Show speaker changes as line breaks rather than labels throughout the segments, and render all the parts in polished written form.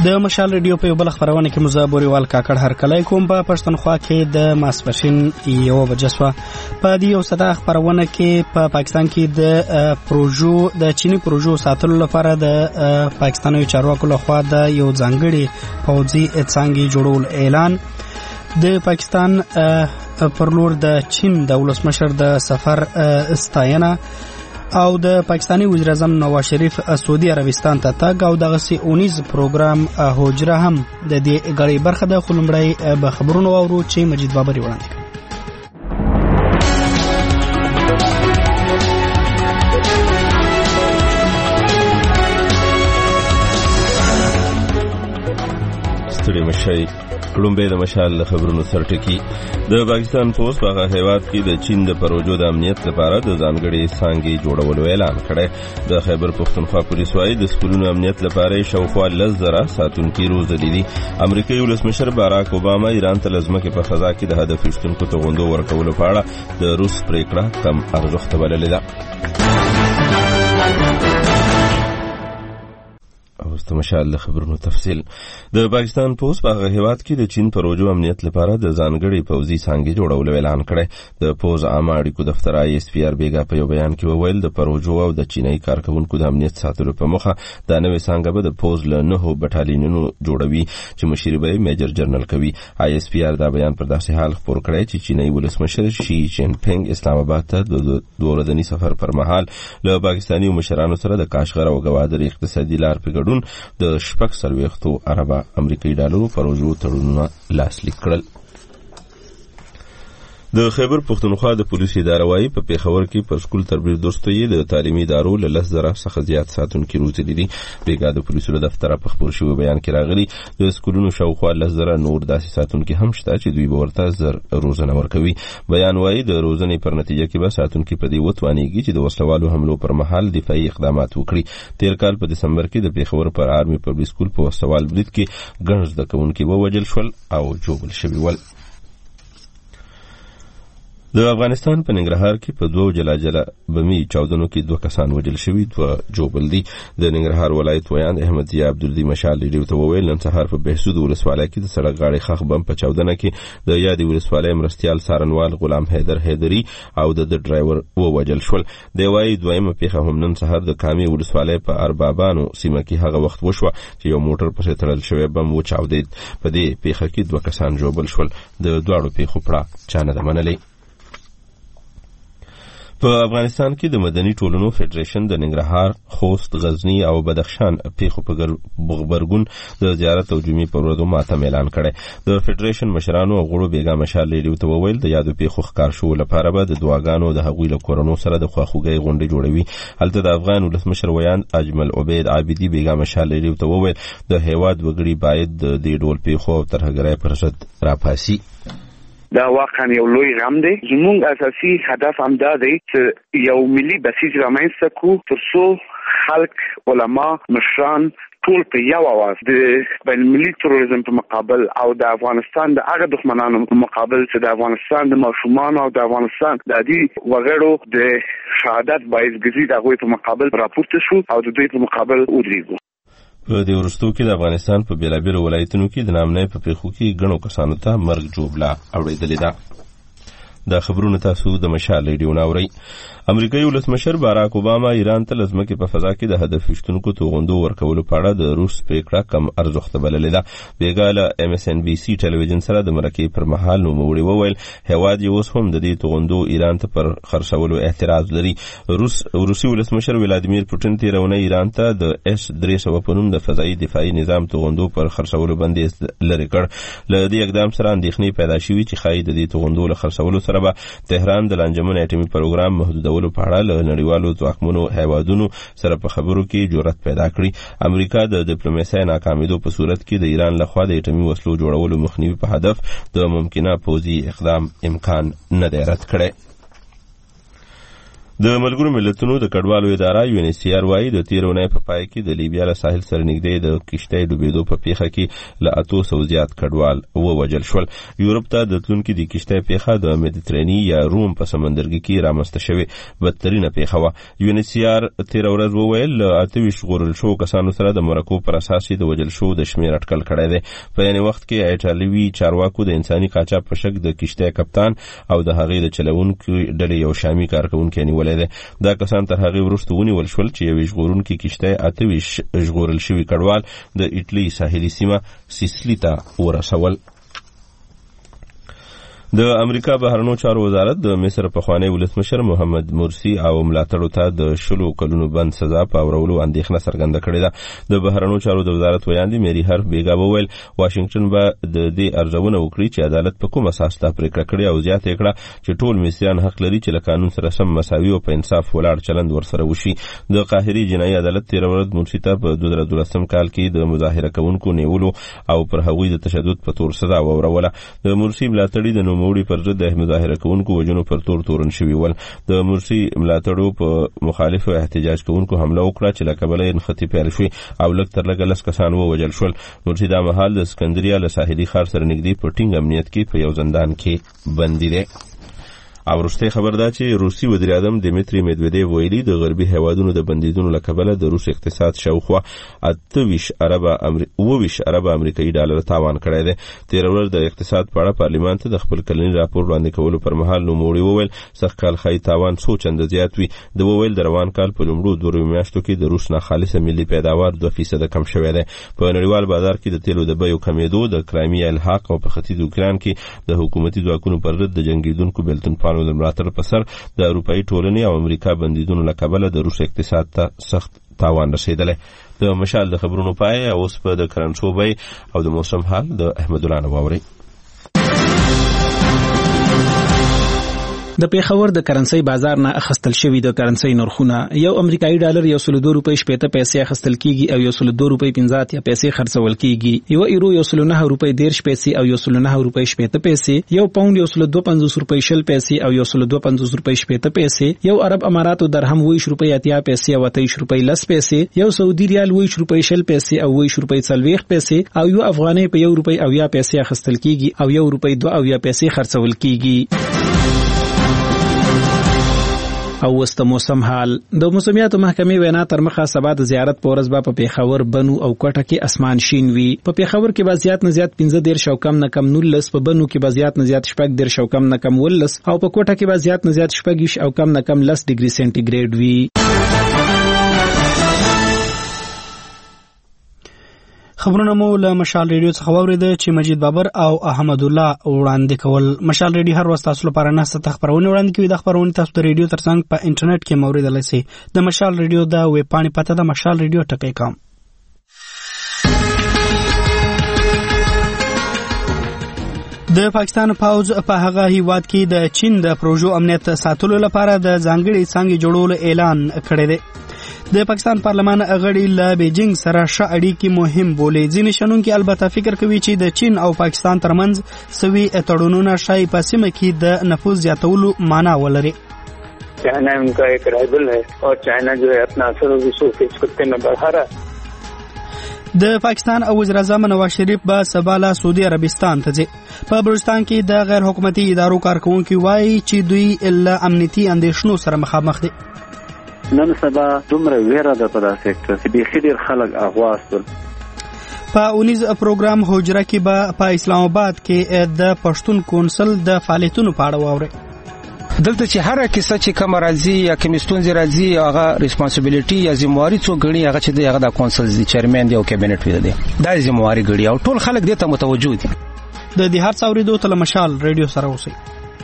د مشال ریډیو په یو بل خبرونه کې مزابوريوال کاکړ هرکلی کوم په پښتونخوا کې د ماسپښین 1 بجې شوه. په دې یو صدا خبرونه کې په پاکستان کې د پروژو د چینی پروژو ساتلو لپاره د پاکستاني چارواکو لخوا د یو ځانګړي پوځي څانګې جوړول اعلان. د پاکستان پر لور د چین د ولسمشر د سفر ستاینه او د پاکستاني وزیر اعظم نواز شریف سعودي عربستان ته تګ او دغه سي اونیز پروګرام هجره هم د دې غړي برخه د خلمړی به خبرونو اورو چې مجید بابری وړاندې کړ.
ستړي مشي لومبه د مشال خبرونو سرټکی. د پاکستان پوسټ په هیواد کې د چین د پروژو د امنیت لپاره د ځانګړي څانګې جوړولو اعلان کړی. د خیبر پختونخوا پولیس وايي د سکولونو امنیت لپاره شاوخوا 10,000 ساتونکي روزلي دي. امریکایي ولسمشر باراک اوباما ایران ته لزمکه په فضا کې د هدف ایستونکو توغندو ورکولو په اړه د روس پریکړه کم ارزښت بللې ده. اوس مشال خبرونو تفصیل. د پاکستان پوسټ په هیواد کې د چین پروژو امنیت لپاره د ځانګړي پوځي څانګې جوړولو اعلان کړی. د پوز عامه اړیکو دفتر ISPR بیګا په یو بیان کې وویل د پروژو او د چینی کارکونکو د امنیت ساتلو په مخه د نوې څانګه به د پوز له 9 بټالینونو جوړوي چې مشري به میجر جنرال کوي. ISPR دا بیان پر داسې حال خبر کړی چې چینی ولسمشر شي جین پینګ اسلام آباد ته د 2 ورځني سفر پر مهال له پاکستاني مشرانو سره د کاشغر او گوادر اقتصادي لار په ګډون د 40 اربه امریکایي ډالرو پروژو تړونونه لاسلیک کړل. د خیبر پختونخوا د پولیسو اداره وايي په پیښور کې پر سکول تربیت دوستۍ د تعلیمي ادارو له 10,000 څخه زیات ساتونکي روزلي دي. بیګا د پولیسو دفتر په خبر شوی بیان کې راغلي د سکولونو شاوخوا 10,000 نور داسې ساتونکي هم شته چې دوی به ورته زر روزنه ورکوي. بیان وايي د روزنې پر نتیجه کې به ساتونکي په دې وتوانیږي چې د وسلوالو حملو پر مهال دفاعي اقدامات وکړي. تیر کال په دسمبر کې د پیښور پر آرمي پبلک سکول په وسوال برید کې ګڼ زده کوونکي ووژل شول او جوړل شوي ول. د افغانستان په ننګرهار کې په 2 جلا بمي چاودنو کې 2 کسان وژل شوي او جوړل دي. د ننګرهار ولایت ویان احمد ضیاء عبدالدی مشال ریډیو ته وویل نن سهار په بهسود ولسوالۍ کې د سړک غاړې خخ بم په چاودنه کې د یادې ولسوالۍ مرستیال سارنوال غلام حیدر حیدری او د ډرایور ووژل شول. د وايي دویمه پیښه هم نن سهار د کامي ولسوالۍ په اربابانو سیمه کې هغه وخت وشوه چې یو موټر پسې تړل شوی بم وچاودید. په دې پیښه کې 2 کسان جوړل شول. د دواړو پیښو پړه چا نه منلې. په افغانستان کې د مدني ټولنو فدریشن د ننګرهار، خوست، غزنی او بدخشان پیښو په غبرګون د زیارت او جمعې پر ورځو ماتم اعلان کړی. د فدریشن مشرانو او غړو بیګا مشال ریډیو ته وویل د یادو پیښو ښکار شو لپاره به د دعاګانو د هغوی له کورونو سره د خواخوږۍ غونډې جوړوي. هلته د افغان ولسمشر ویان اجمل عبید عابدی بیګا مشال ریډیو ته وویل د هیواد وګړي باید د دې ډول پیښو او ترهګرۍ پر ضد راپاسي.
دا واقعا یو لوی غم دی. زموږ اساسي هدف هم دا دی چې یو ملي بسیج رامنځته کړو ترڅو خلک، علما، مشران ټول په یو اواز د بین المللي تروریزم په مقابل او د افغانستان د هغه دښمنانو په مقابل چې د افغانستان د ماشومان او د افغانستان د عادي وګړو د شهادت باعث ګرځي د هغوی په مقابل راپورته شو او د دوی په مقابل ودرېږو.
په دې وروستو کې د افغانستان په بیلابیلو ولایتونو کې د نامنۍ په پیښو کې ګڼو کسانو ته مرګ جوړه اورېدلې ده. دا خبرونه تاسو د مشال ریډیو نه اورئ. امریکایي ولسمشر باراک اوباما ایران ته لزمکه په فضا کې د هدف ایستونکو توغندو ورکولو په اړه د روس پریکړه کم ارزښت بللې ده. بیګا له MSNBC ټلویزیون سره د مرکې پر مهال نوموړي وویل هیواد یې اوس هم د دې توغندو ایران ته پر خرڅولو اعتراض لري. روسي ولسمشر ولادیمیر پوتین تیرونه ایران ته د S-300 په نوم د فضایي دفاعي نظام توغندو پر خرڅولو باندې لري کړ. له دې اقدام سره اندېښنې پیدا شوې چې ښایي د دې توغندو له خرڅولو سره به تهران د لانجمن اټومي پروګرام محدودولو په اړه له نړیوالو ځواکمنو هیوادونو سره په خبرو کې جرأت پیدا کړي. امریکا د ډیپلوماسۍ ناکامیدو په صورت کې د ایران لخوا د اټومي وسلو جوړولو مخنیوي په هدف د ممکنه پوځي اقدام امکان نه دی رد کړی. د ملګرو ملتونو د کډوالو اداره UNHCR وايي د تیر اونۍ په پای کې د لیبیا له ساحل سره نږدې د کشتۍ ډوبېدو په پیښه کې له 800 زیات کډوال ووژل شول. یورپ ته د تلونکي د کشتۍ پیښه د مدیترانې یا روم په سمندرګي کې رامنځته شوې بدترینه پیښه وه. UNHCR تیر ورځ وویل له 28 ژغورل شوو کسانو سره د مرکو پر اساس د وژل شوو د شمېر اټکل کړی دی. په یعنې وخت کې ایټالوي چارواکو د انساني قاچاق په شک د کشتۍ کپتان او د هغې د چلوونکو ډلې یو شامي کارکوونکی نیولی دی. دا کسان تر هغې وروسته ونیول شول چې یوې ژغورونکې کشتۍ 28 ژغورل شوي کډوال د ایټلي ساحلي سیمه سیسلي ته ورسول. د امریکا بهرنیو چارو وزارت د مصر پخوانی ولسمشر محمد مرسی او ملاتړو ته د 10 کلونو بند سزا په اورولو اندېښنه څرګنده کړې ده. د بهرنیو چارو د وزارت ویاندې میری هرف بیګا وویل واشنگټن به د دې ارزونه وکړي چې عدالت په کوم اساس دا پریکړه کړې او زیاته کړه چې ټول مصریان حق لري چې له قانون سره سم مساوي او په انصاف ولاړ چلند ورسره وشي. د قاهرې جنایي عدالت تیر ورځ مرسی ته په 2012 کال کې د مظاهره کوونکو نیولو او پر هغوی د تشدد په تور سزا وروله. د مرسی ملاتړي د نوموړي پر ضد د مظاهره کوونکو وژنو پر تورن شوي ول. د مرسی ملاتړو په مخالفو احتجاج کوونکو حمله وکړه چې له کبله یې نښتې پیل شوې او لږ تر لږه 10 کسان ووژل شول. مرسی دا مهال د اسکندریه له ساحلي ښار سره نږدې په ټینګ امنیت کې په یو زندان کې بندي دی. او وروستۍ خبر دا چې روسي وزیر اعظم دیمیتری میدویدیف ویلي د غربي هیوادونو د بندیدونو له کبله د روس اقتصاد شاوخوا 28 ارب امریکایي ډالر تاوان کړی دی. تیر ورځ د اقتصاد په اړه پارلیمان ته د خپل کلني راپور وړاندې کولو پر مهال نوموړي وویل سږ کال ښایي تاوان څو چنده زیات وي. د وویل د روان کال په لومړو 2 میاشتو کې د روس ناخالصه ملي پیداوار 2% کم شوی دی. په نړیوال بازار کې د تیلو د بیو کمیدو د کرایمیا الحاق او په ختیځ اوکران کې د حکومتي ځواکونو پر ضد د جنګیدونکو بېلتون د ملاتړ په سر د اروپایي ټولنې او امریکا بندیدونو له کبله د روس اقتصاد ته سخت تاوان رسیدلی. د مشال د خبرونو پای اوس په د کرنسو بی او د موسم حال د احمد الله نواوري.
د پیښور د کرنسي بازار نه اخستل شوی د کرنسي نرخونه یو امریکایي ډالر 102 روپۍ 80 پیسې اخستل کیږي او 102 روپۍ 50 پیسې خرڅول کیږي. یو ایرو 109 روپۍ 10 پیسې او 109 روپۍ 80 پیسې. یو پاوند 152 روپۍ 20 پیسې او 152 روپۍ 80 پیسې. یو عرب اماراتو درهم 20 روپۍ 80 پیسې او 23 روپۍ 10 پیسې. یو سعودي ریال 20 روپۍ 20 پیسې او 20 روپۍ 40 پیسې او یو افغانۍ په 1 روپۍ 80 پیسې اخستل کیږي او 1 روپۍ 2 پیسې خرڅول کیږي. او وست موسم حال د موسمیاتو محکمې وینا تر مخه سبا د زیارت په ورځ په پیښور بنو او کوټه کې اسمان شین وي. په پیښور کې به زیات نه زیات 15 او کم نه کم 19, په بنو کې به زیات نه زیات 14 او کم نه کم 19 او په کوټه کې به زیات نه زیات 14 او کم نه کم 10 ډیګري سنټیګریډ وي.
خبرونه مو له مشال ریډیو څخه واوریده چې مجید بابر او احمد الله وړاندې کول. مشال ریډیو هر وخت تاسو لپاره نه ست خبرونه وړاندې کوي. د خبرونه تاسو د ریډیو ترڅنګ په انټرنیټ کې موریدلای شئ. د مشال ریډیو د ویب پاڼې پته د مشال ریډیو ټکی.com. د پاکستان پوځ په هغه هیواد کې د چین د پروژو امنیت ساتلو لپاره د ځانګړي څانګې جوړولو اعلان کړی دی. د پاکستان پارلمان غړي له بیجینګ سره ښه اړیکې مهم بولي. ځینې شنونکي البته فکر کوي چې د چین او پاکستان ترمنځ سوي تړونونه شاید په سیمه کې د نفوذ زیاتولو معنا ولري.
China उनका एक राइवल है और चाइना जो है अपना असर और रसूख इस खत्ते में बढ़ा रहा है.
د پاکستان او وزیر اعظم نواز شریف به سبا له سعودي عربستان ته ځي. په بلوچستان کې د غیر حکومتي ادارو کارکونکو وایي چې دوی له امنیتي اندېښنو سره مخامخ دي.
نن سبا دومره ویره ده په داسې سیکټر چې بیخي ډېر خلک اغواستل.
په اونیز پروګرام حجره کې به په اسلام آباد کې د پښتون کونسل د فعالیتونو په اړه واوري.
دلته چې هر کیسه چې کوم راځي یا کوم ستونزې راځي هغه ریسپانسیبিলিټي یا ذمہواری څو غړي هغه چې هغه د کونسل دی چیرمن دی او کابینټ وی دی دا ذمہواری غړي او ټول خلک دې ته متوجه دي.
د دې هر څوري دوه تل مشال ریډیو سره اوسئ.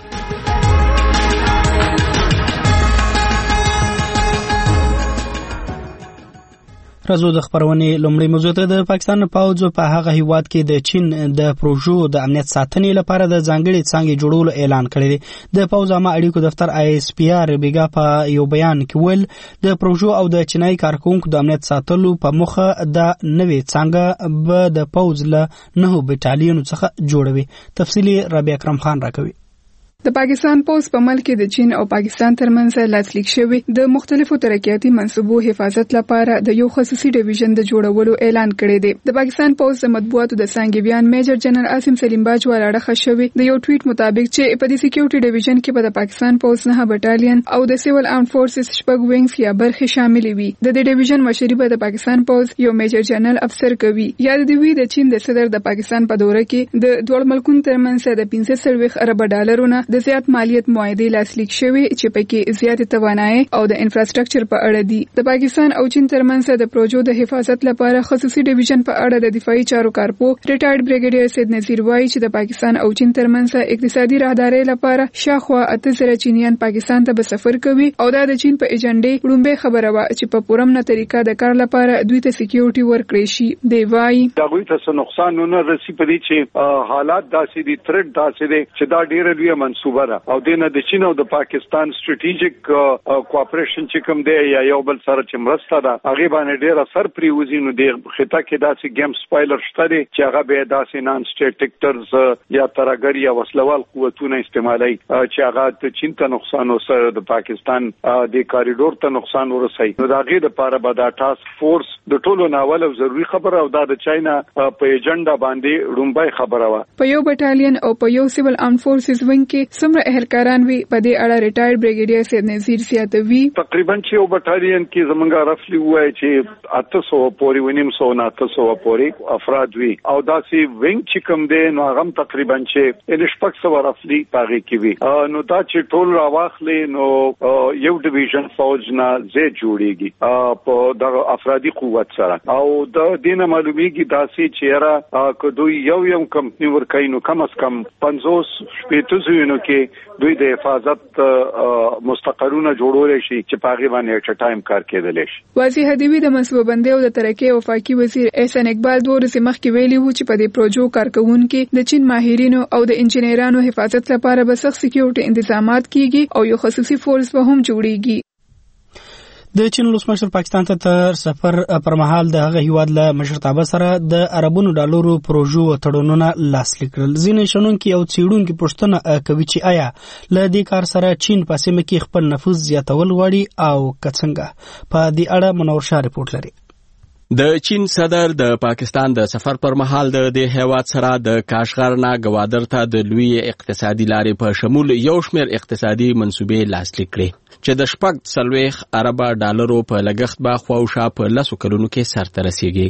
راځو د خبرونې لومړی موضوع ته. د پاکستان پوځ په هغه هیواد کې د چین د پروژو د امنیت ساتنې لپاره د ځانګړي څانګې جوړولو اعلان کړی دی. د پوځ عامه اړیکو دفتر ISPR بیګا په یو بیان کې ویل د پروژو او د چینایي کارکونکو د امنیت ساتلو په مخه د نوې څانګه به د پوځ له 9 بټالینونو څخه جوړوي. تفصیلی ربیع اکرم خان راکوي.
د پاکستان پوز په ملک کې د چین او پاکستان ترمنځ لاسلیک شوی د مختلفو ترقیاتي منصوبو حفاظت لپاره د یو خصوصي ډیویژن د جوړولو اعلان کړی دی. د پاکستان پوز د مطبوعاتو د څانګې بیان میجر جنرال عاصم سلیم باجوال اړه شوی د یو ټویټ مطابق چې په دې سکیورټي ډیویژن کې به د پاکستان پوز 9 بټالین او د سیول آرمډ فورسز 6 وینګز یا برخې شامل وي. د دې ډیویژن مشري به د پاکستان پوز یو میجر جنرال افسر کوي. یاد دی وی د چین د صدر د پاکستان په دوره کې د دوه ملکونو ترمنځ د 15 ارب ډالرونو د زیات مالیت معاهده لاسلیک شوی چې پکې زیات توانایي او د انفراستراکچر په اړه دي. د پاکستان او چین ترمنځ د پروژو د حفاظت لپاره خصوصي ډیویژن په اړه د دفاعي چارو کارپو ریټایرډ بریګیډیر سید نذیر وایي چې د پاکستان او چین ترمنځ اقتصادي راهداري لپاره شاخوا 8000 چینیان پاکستان ته به سفر کوي او دا د چین په ایجنډې وړاندې خبره وا چې په پورمنه طریقه د کار لپاره دوی ته سکیورټي ورکړي شي. دی وایي
دا غوي ته نقصان نه رسي پدې چې حالات داسې دي ترټ داسې دي چې دا ډیره لوی منصوبه ده او دینه د چین او د پاکستان سټریټیجیک کوآپریشن چې کوم دی یا یو بل سره چې مرسته ده هغه باندې ډیره سر پریوزي نو د خطه کې داسې گیم سپایلر شته دي چې هغه به داسې نان سټیټ ټیکټرز یا ترګر یا وسلوال قوتونه استعمالي چې هغه د چین ته نقصان او سره د پاکستان د کاریډور ته نقصان ورسوي. نو دا غي د لپاره به دا ټاسک فورس د ټولو ناول او ضروری خبره او دا د چاینا په ایجنډا باندې رومبای خبره وا.
په یو بټالین او په یو سیول آرمډ فورسز وینګ کې څومره اهلکاران وي په دې اړه ریټایرډ بریګیډیر سید نذیر سیاتوي.
تقریبا چې یو بټالین کې زمونږه رفلی وای چې 800 پورې ونیم 900 پورې افراد وي او دا سی وینګ چې کوم دی نو هغه تقریبا چې انشپک سو رفلی پاږي کې وي نو دا چې ټول راواخلې نو یو ډیویژن فوج نه زه جوړیږي په د افرادي قوت سره او د دینه معلومیږي دا سی چیرې کدوې یو کمپنی ورکای نو کم از کم 50 شپېته زینو کې دوی د حفاظت مستقرونه جوړول شي چې پاغي باندې اټ ټایم کار کېدل شي.
وزیر حدیوی د منصوبه بندي او د ترقی وفاقي وزیر احسان اقبال دوه ورځې مخکې ویلي وو چې په دې پروژو کارکونکو د چین ماهرینو او د انجنیرانو حفاظت لپاره به سخت سکیورټي تنظیمات کیږي او یو خصوصي فورس به هم جوړیږي.
د چین ولسمشر پاکستان ته تر سفر پر مهال د هغه هیواد له مشرتابه سره د عربونو ډالرو پروژو تړونونه لاسلیک کړل. ځینې شنونکي او څېړونکي پوښتنه کوي چې آیا له دې کار سره چین په سیمه کې خپل نفوذ زیاتول غواړي او که څنګه. په دې اړه منور شاه رپورټ لري.
د چین صدر د پاکستان د سفر پر مهال د هیواد سره د کاشغر نه گوادر ته د لوی اقتصادي لارې په شمول یو شمېر اقتصادي منصوبې لاسلیک کړې چې د 40 ارب ډالرو په لګښت به خواوشا په 10 کلونو کې سرته رسیږي.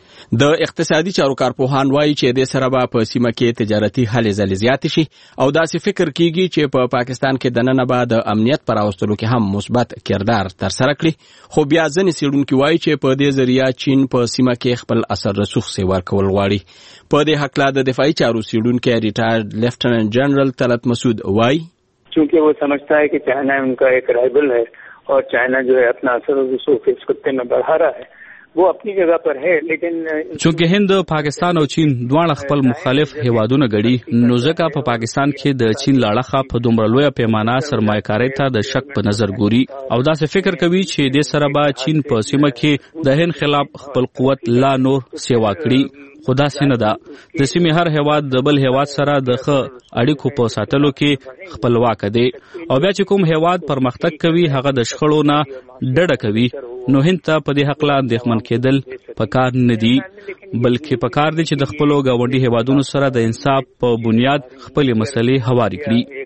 د اقتصادي چارو کارپوهان وایي چې د سره به په سیمه کې تجارتي هلې ځلې زیات شي او داسې فکر کیږي چې په پاکستان کې د نن به د امنیت پر اوستلو کې هم مثبت کردار تر سره کړي. خو بیا ځنې څېړونکي وایي چې په دې ذریعہ چین په سیمه کې خپل اثر رسوخ سیور کول غواړي. په دې حق لا د دفاعي چارو څېړونکي ریټایرډ لیفټننټ جنرال طلعت مسعود وایي
چونکہ وہ سمجھتا ہے کہ چائنا ان کا ایک رائبل ہے اور چائنا جو ہے اپنا اثر و رسوخ اس خطے میں بڑھا رہا ہے وہ اپنی جگہ پر ہے لیکن
چونکه هند پاکستان او چین دواړه خپل مخالف هیوادونه غړي نو ځکه په پاکستان کې د چین لاړه په دومره لوی پیمانه سرمایه‌کاري ته د شک په نظر ګوري او دا څه فکر کوي چې د سره به چین په سیمه کې د هند خلاف خپل قوت لا نور سیوا کړي. خدا سینه ده د سیمې هر هیواد د بل هیواد سره د اړیکو په ساتلو کې خپلواک دی او بیا چې کوم هیواد پرمختګ کوي هغه د شخړو نه ډډه کوي نو هند ته په دې حق لا اندېښمن کېدل پکار نه دي بلکې پکار دي چې د خپلو ګاونډي هیوادونو سره د انصاف په بنیاد خپل مسلې هواري کړي.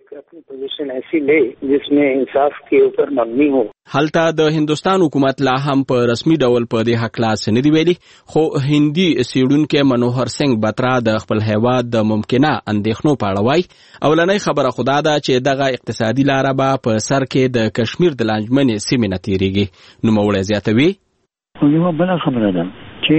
ایسی لے جس میں انصاف کے اوپر مبنی ہو.
هلته د هندستان حکومت لا هم په رسمي ډول په دې حق لاس نه دی ویلي خو هندي سیړونکو منوهر سنگ بترا د خپل هیواد د ممکنه اندېښنو په اړه وایي اولنۍ خبره خدا ده چې دغه اقتصادي لاره به په سر کې د کشمیر د لانجمنې سیمې نه تیریږي. نوموړی زیاتوي
یوه بله خبره ده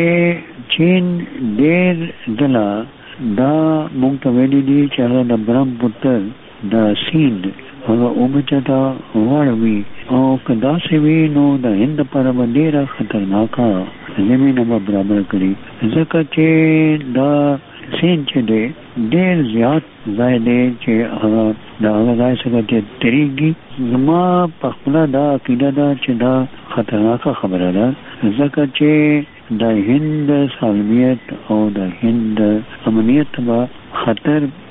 چې چین ډېر دله دا موږ ته ویلي دي چې هغه د برهمپوتر د سیند هغه اوبه ته واړوي او که داسې وي نو د هند لپاره به ډېره خطرناکه زمینه به برابر کړي ځکه چې دا سیند چې دی ډېر زیات ځای دی چې هغه د هغه ځای څخه چې تېرېږي. زما په خپله دا عقیده ده چې دا خطرناکه خبره ده ځکه چې د هند سالمیت او د هند امنیت به خطر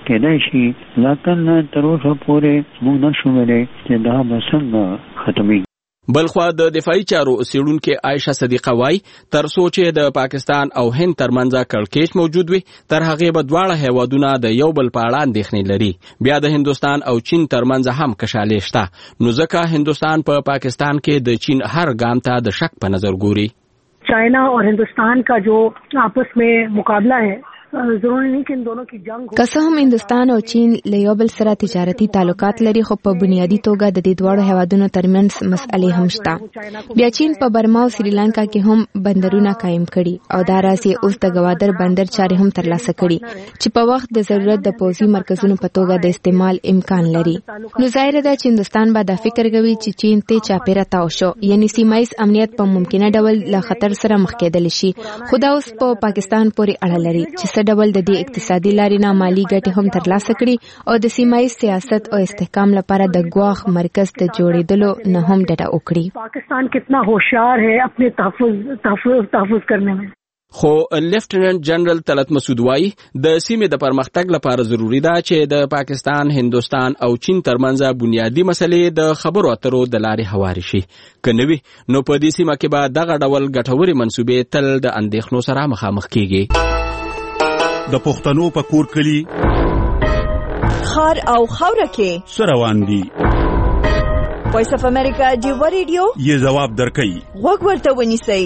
کېدای شي لکن تر اوسه پورې موږ نشو ویلی چې دا به څنګه ختمېږي.
بلخوا د دفاعي چارو څېړونکې عایشه صدیقه وایي تر څو چې د پاکستان او هند ترمنځ کړکېچ موجود وي تر هغې به دواړه هیوادونه د یو بل په اړه اندېښنې لري. بیا د هندوستان او چین ترمنځ هم کشالې شته، نو ځکه هندوستان په پاکستان کې د چین هر ګام ته د شک په نظر ګوري.
चाइना और हिंदुस्तान का जो आपस में मुकाबला है ضروري نه کې دوه کې جنگ
که څه هم هندوستان او چین له یو بل سره تجارتي تعلقات لري، خو په بنیادی توګه د دې دواړو هیوادونو ترمنځ مسئلې هم شته. بیا چین په برما او سریلانکا کې هم بندرونه قائم کړي او دا راځي اوس د ګوادر بندر چارې هم ترلاسه کړي چې په وخت د ضرورت د پوځي مرکزونو په توګه د استعمال امکان لري. نو ظاهر ده چې هندوستان به دا فکر کوي چې چین ته چاپیره تاو شو، یعنی سیمایي امنیت په ممکنه ډول له خطر سره مخ کېدل شي. خو دا اوس په پاکستان پورې اړه لري چې ډول د دې اقتصادي لارې نه مالی ګټې هم ترلاسه کړي او د سیمایي سیاست او استحکام لپاره د ګواښ مرکز ته جوړېدلو نه هم ډډه وکړي.
پاکستان کتنا ہوشیار ہے اپنے تحفظ کرنے میں.
خو لیفټیننټ جنرال طلعت مسعود وایي د سیمې د پرمختګ لپاره ضروری ده چې د پاکستان، هندوستان او چین ترمنځ بنیادی مسلې د خبرو اترو د لارې هواري شي. که نه وي نو په دې سیمه کې به دغه ډول ګټورې منصوبې تل د اندېښنو سره مخامخ کیږي.
د پښتنو په کور کلی
خار او خوره کې
سروان دي.
وایس اف امریکا ډیو ریډیو
یې جواب درکړي،
غوږ ورته ونیسئ.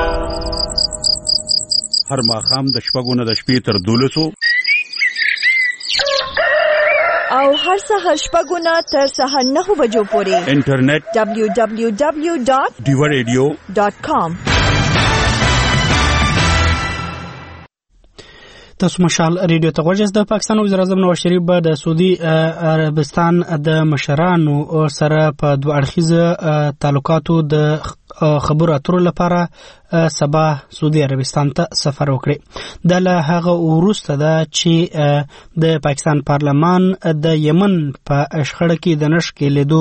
هر ماښام د شپږو نه د شپې تر 12
او هر سهار شپږو نه تر سهار 9 بجو پورې
انټرنیټ
www.diwaradio.com.
تاسو مشال ریډیو ته غوږ د پاکستان وزیر اعظم نواز شریف به د سعودي عربستان د مشرانو سره په دوه اړخیزه تعلقاتو د خبرو اترو لپاره سبا سعودي عربستان ته سفر وکړي. دا له هغه وروسته ده چې د پاکستان پارلمان د یمن په شخړه کې د نښ کېدو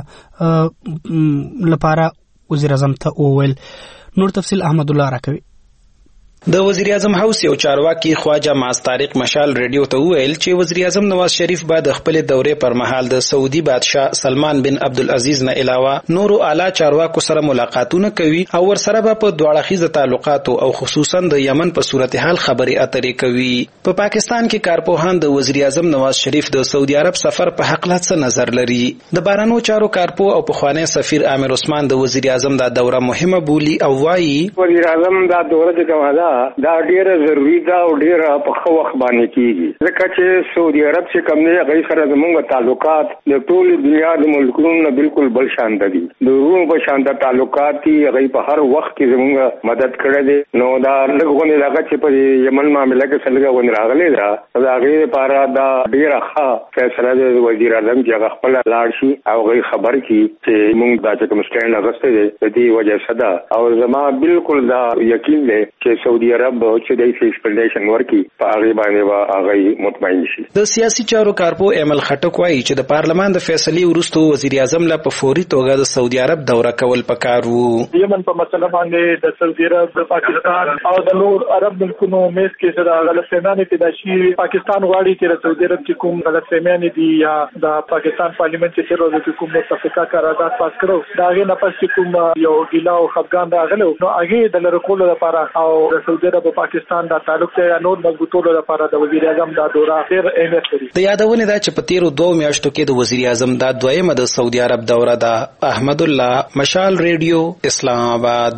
لپاره وزیر اعظم ته وویل. نور تفصیل احمد الله راکوي.
د وزیر اعظم هاوس یو چارواکي خواجه معاذ طارق مشال ریډیو ته وویل چې وزیر اعظم نواز شریف به د خپل دورې پر مهال د سعودي بادشاه سلمان بن عبدالعزیز نه علاوه نورو اعلی چارواکو سره ملاقاتونه کوي او ورسره به په دوه اړخیزه تعلقاتو او خصوصا د یمن په صورتحال خبرې اترې کوي. په پاکستان کې کارپوهان د وزیر اعظم نواز شریف د سعودي عرب سفر په حق له څه نظر لري. د بهرنیو چارو کارپو او پخوانی سفیر عامر عثمان د وزیر اعظم دا دوره مهمه بولی او وایي
وزیر اعظم دا دوره چې کومه دا ډیره ضروری ده او ډیره په خو وخت باندې کیږي ځکه چې سعودي عرب چې کوم نه غي سره زموږ تعلقات د ټول دنیا د ملکونو نه بالکل بل شان دي. د روم په شان د تعلقات دي غي په هر وخت کې زموږ مدد کړی دي. نو دا لږونه لږه چې په یمن معاملې کې څنګه ونی راغلي دا غي لپاره دا ډیره ښه فیصله د وزیر اعظم چې خپل لاړ شي او غي خبر کی چې موږ دا چې کوم سټینډ اغسته دي د دې وجه صدا او زما بالکل دا یقین دی چې سعودي عرب چې د ایکسپلینیشن ورکی په هغه باندې وا هغه مطمئن شي.
د سیاسي چارو کارپو ایمل خټک وایي چې د پارلمان د فیصلې وروسته وزیر اعظم لا په فوري توګه د سعودي عرب دوره کول پکار وو.
یمن په مسله باندې د سعودي عرب، پاکستان او د نور عرب ملکونو میس کې سره غلطفهمیانې پیدا شي. پاکستان غواړي چې د سعودي عرب چې کوم غلطفهمیانې دي یا د پاکستان پارلیمنت چې تر ورځې کوم متفقه قرارداد پاس کړو دا غي نه پس کوم یو ګیلا او خفګان راغلو نو هغه د لرکولو لپاره او د سعودي عرب پاکستان دا تعلق ته نور مضبوطولو لپاره د وزیر اعظم دا دوره ډېر اهمیت لري.
د یادونه ده چې په تیرو 2 میاشتو کې د وزیر اعظم دا دویمه د سعودي عرب دوره ده. احمد الله، مشال ریډیو، اسلام آباد.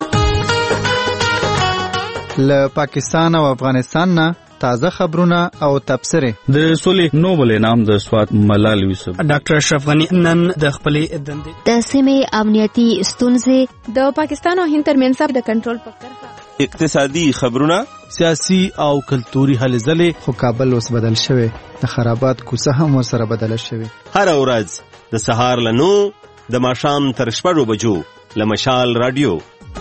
له پاکستان او افغانستان نه تازه خبرونه او تبصره.
د سولې نوبل انعام د سوات ملال یوسف
ډاکټر اشرف غنی نن د خپلې دندې
د سیمې امنیتي ستونزې د پاکستان او هند ترمنځ د کنټرول په کرښه
اقتصادي خبرونه،
سیاسي او کلتوري هلې ځلې. خو کابل اوس بدل شوی، د خرابات کوڅه هم ورسره بدله شوی.
هر ورځ د سهار له 9 د ماښام تر 6 بجو له مشال رادیو.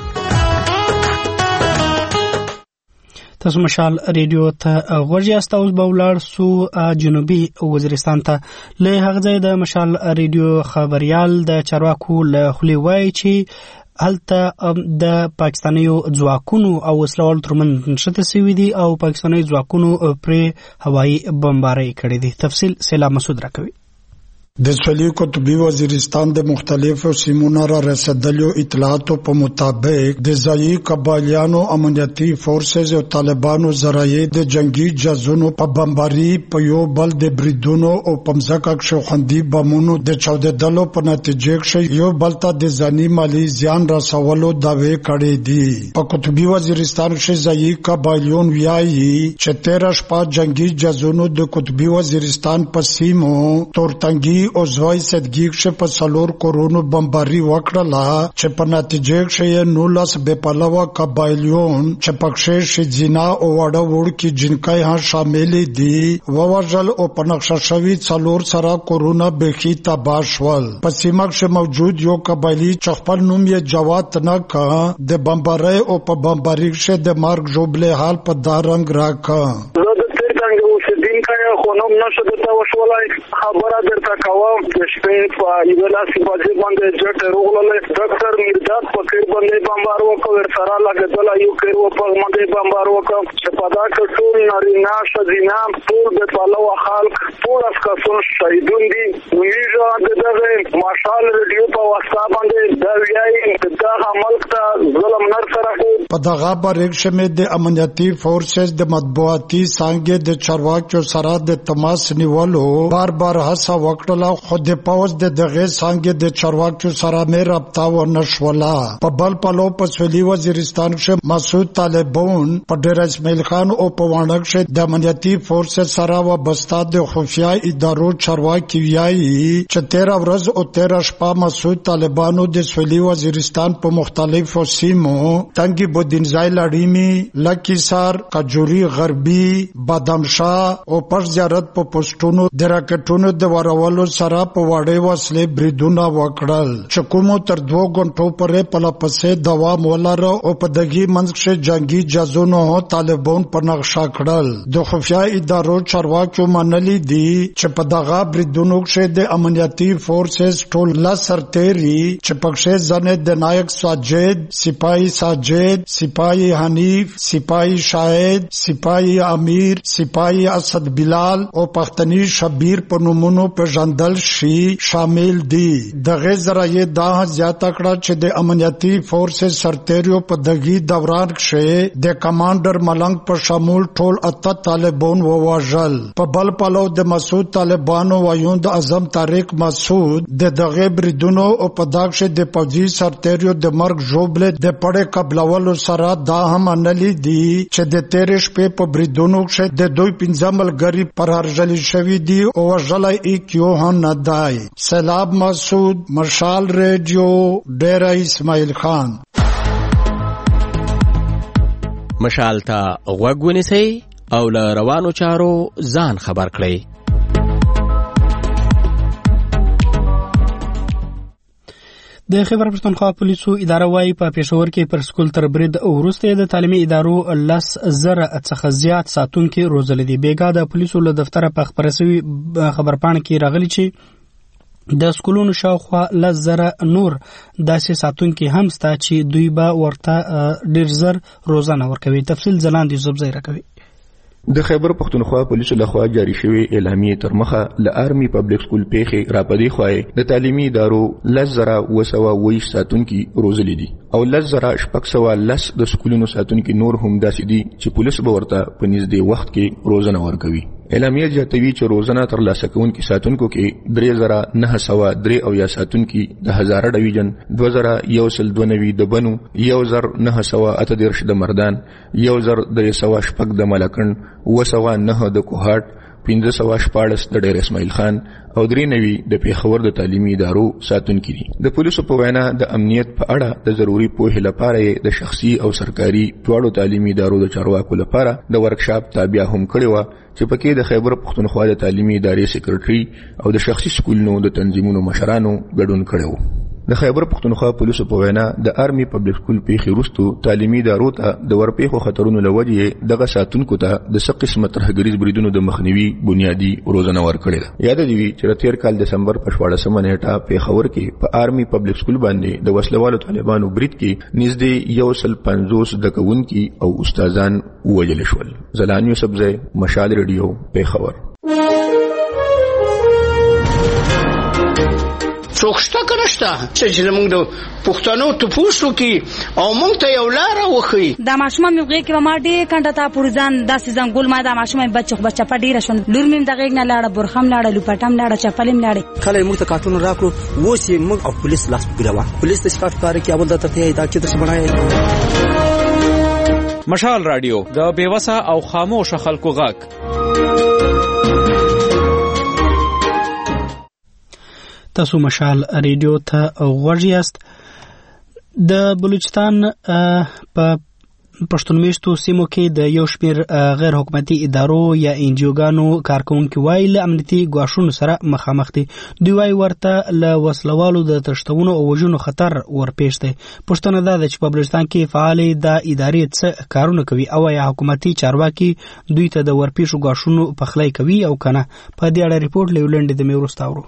تاسو مشال ریډیو ته غوږ یاست. اوس به ولاړ سو جنوبي وزیرستان ته. له هغه ځای د مشال ریډیو خبريال د چارواکو له خولې وایي چې هلته د پاکستانیو ځواکونو او وسلوالو ترمنځ نښتې سوي دي او پاکستاني ځواکونو پرې هوایي بمبارۍ کړې دي. تفصیل سیلا مسعود راکوي.
د سویلي قطبي وزیرستان د مختلفو سیمونو را رسیدلو اطلاعاتو په مطابق د ځایي قبایلیانو امنیتي فورسز او طالبانو ذرایع د جنگي جهازونو په بمباري په یو بل د بریدونو او په مځکه کې خوندي بمونو د چاودېدلو په نتیجه کې یو بل ته د ځاني مالي زیان رسولو دعوی کړې دي. په قطبي وزیرستان کې ځایي قبایلیون وایي چې 13 شپه جنگي جهازونو د قطبي وزیرستان په سیمو تورتنګي او زوای صدګیک شه په سلور کورونو بمباري وکړه چې په نتیجه کې 19 بے پلوه قبایلیون چې پکښې شجینا او وړه وړ کې جنکای ها شامل دي ووجل او په نقشه شوی سلور سره کورونا بخي تباشول. په سیمه کې موجود یو قبایلی چې خپل نوم یې جواد نه کا د بمباري او په بمباري کې د مارګ جوبله حال په دارنګ راکا
خونم نشو درته وشولای خبره درته کوم د شپې په یوه لاسي باندې باندې جټ روغله ډاکټر میرداد په کې باندې بمبار وکړ سره لګدل یو کې په باندې بمبار وکړ چې په دا کې ټول نارینه شذینا ټول د پالو خلک ټول اسکاسون شهیدون دي. ویژه دغه ماشال ریډیو په واسطه باندې دا ویایي دا ملک ته ظلم نر سره
په دغه باندې شمه د امنیتي فورسز د مطبوعاتي څنګه د چارواکو سره د تماس نیولو بار هڅه وکړه خو د پاوز د دغه څنګه د چارواکو سره مې رابطه و نشولا. په بل پلو په سویلي وزیرستان کې مسعود طالبون په ډیر اسماعیل خان او په وانګ کې د امنیتي فورسز سره وابسته د خفیه ادارو چارواکي ویایي چې 13 ورځ او 13 شپه مسعود طالبانو د سویلي وزیرستان په مختلفو سیمو تنګي بودینځای لاړیمی لکیسار کجوري غربي بادامشاه او پر زیارت په پوسټونو د راکټونو د ورولو سره په وړې وسلې بریدونه وکړل چې کومو تر 2 غنټو پورې په لپسې دوام ولر او په دغه منځ کې جنگي جهازونو طالبان په نقشه کړل. د خفیه ادارو چارواکو منلي دي چې په دغه بریدونو کې د امنیتي فورسز ټول لسرتيري چې پکښې ځنه د نایک ساجد سپاهي ساجد سپاهي حنیف سپاهي شاهد سپاهي امیر سپاهي اسد بلال او پښتني شبیر په نومونو په ژوندل شي شامل دي. دغه ذرایع دا زیاته کړه چې د امنیتي فورسز سرتیریو په دغه دوران کې د کمانډر ملنګ په شمول ټول 8 طالبان وواژل. په بل پلو د مسعود طالبانو وایوند اعظم طارق مسعود د دغه بریدونو او په داغه د پوځي سرتیریو د مرګ جوبله د پړې قبلولو سره دا هم انلي دي چې د 13 شپې په بریدونو کې د دوی 15 ملګری پر هرجلی شوی دی او وژلای ایکیو هم نه دی. سیلاب مسعود مشال ریډیو ډیره اسماعیل خان.
مشال ته غوږ ونیسئ او له روانو چارو ځان خبر کړئ.
د خیبر پښتونخوا پولیسو اداره وايي په پېښور کې پر سکول تر برید وروسته د تعلیمي ادارو 10,000 څخه زیات ساتونکي روزل دي. بیګا د پولیسو له دفتره په خبرسوي خبرپاڼه کې راغلي چې د سکولونو شاوخوا 10,000 نور داسې ساتونکي هم ستا چې دوی به ورته ډیر زر روزانه ورکوي. تفصیل ځلاند یوسف زیرا کوي.
د خیبر پښتونخوا پولیسو لخوا جاری شوی اعلامیه تر مخه ل آرمي پبلک سکول پیخي راپدې خوای د تعلیمي ادارو 10,000 ساتونکي روزلي دي او 10,000 د سکولونو ساتونکي نور هم داسې دي چې پولیس به ورته په نږدې وخت کې روزنه ورکوي. اعلامیه زیاتوي چې روزنه ترلاسه کوونکي ساتونکو کې 3,903 او یا ساتونکي د هزاره ډیویژن 2,192 د بنو 1,938 د مردان 1,108 د ملکن 909 د کوهاټ 1514 د ډیر اسماعیل خان او 93 د پیښور د تعلیمي ادارو ساتونکي دي. د پولیسو په وینا د امنیت په اړه د ضروري پوهې لپاره د شخصي او سرکاري دواړو تعلیمي ادارو د چارواکو لپاره د ورکشاپ تابع هم کړی و چې پکې د خیبر پښتونخوا د تعلیمي ادارې سکرټري او د شخصي سکولونو د تنظیمونو مشرانو ګډون کړی و. د خیبر پختونخوا پولیسو په وینا د آرمي پبلک سکول پیښې وروستو تعلیمي ادارو ته د ورپېښو خطرونو له وجې دغه ساتونکو ته د څه قسمه ترهګریز بریدونو د مخنیوي بنیادي روزنه ورکړې ده. یاد دې وي چې د تېر کال دسمبر په 14مه نیټه پېښور کې په آرمي پبلک سکول باندې د وسلوالو طالبانو برید کې نږدې 150 زده کوونکي او استادان ووژل شول. زلان یوسفزی، مشال ریډیو، پېښور.
څوک شته که نشته چې زموږ د پښتنو تپوس وکړي او موږ ته یو لاره وښیي.
دا ماشومه مې غېږ کې به ما ډېر کنډه تا پورې ځان داسې ځنګول ما دا ماشومه مې چپه ډېره شوه. لور مې د غېږ نه لاړه، برخه م لاړه، لوپټه م لاړه، چپلې م لاړې.
کله یې موږ ته کارټونه راکړو، اوس یې موږ او پولیس لاس په ګیله وه. پولیس ته چې کارټ کاره کې اول درته یې دا کې درشه بڼه.
مشال رادیو د بېوسه او خاموشه خلکو غږ.
تاسو مشال ریډیو ته غوږ یاست. د بلوچستان په پښتون میشتو سیمو کې د یو شمېر غیر حکومتي ادارو یا انجیوګانو کارکونکي وایي له امنیتي ګواښونو سره مخامخ دي. دوی وایي ورته له وسلوالو د تښتونو او وژنو خطر ورپېښ دی. پوښتنه دا ده چې په بلوچستان کې فعالې د ادارې څه کارونه کوي او یا حکومتي چارواکي دوی ته د ورپېښو ګواښونو پخلی کوي او که نه. په دې اړه ریپورټ له یو لنډې دمې وروسته اورو.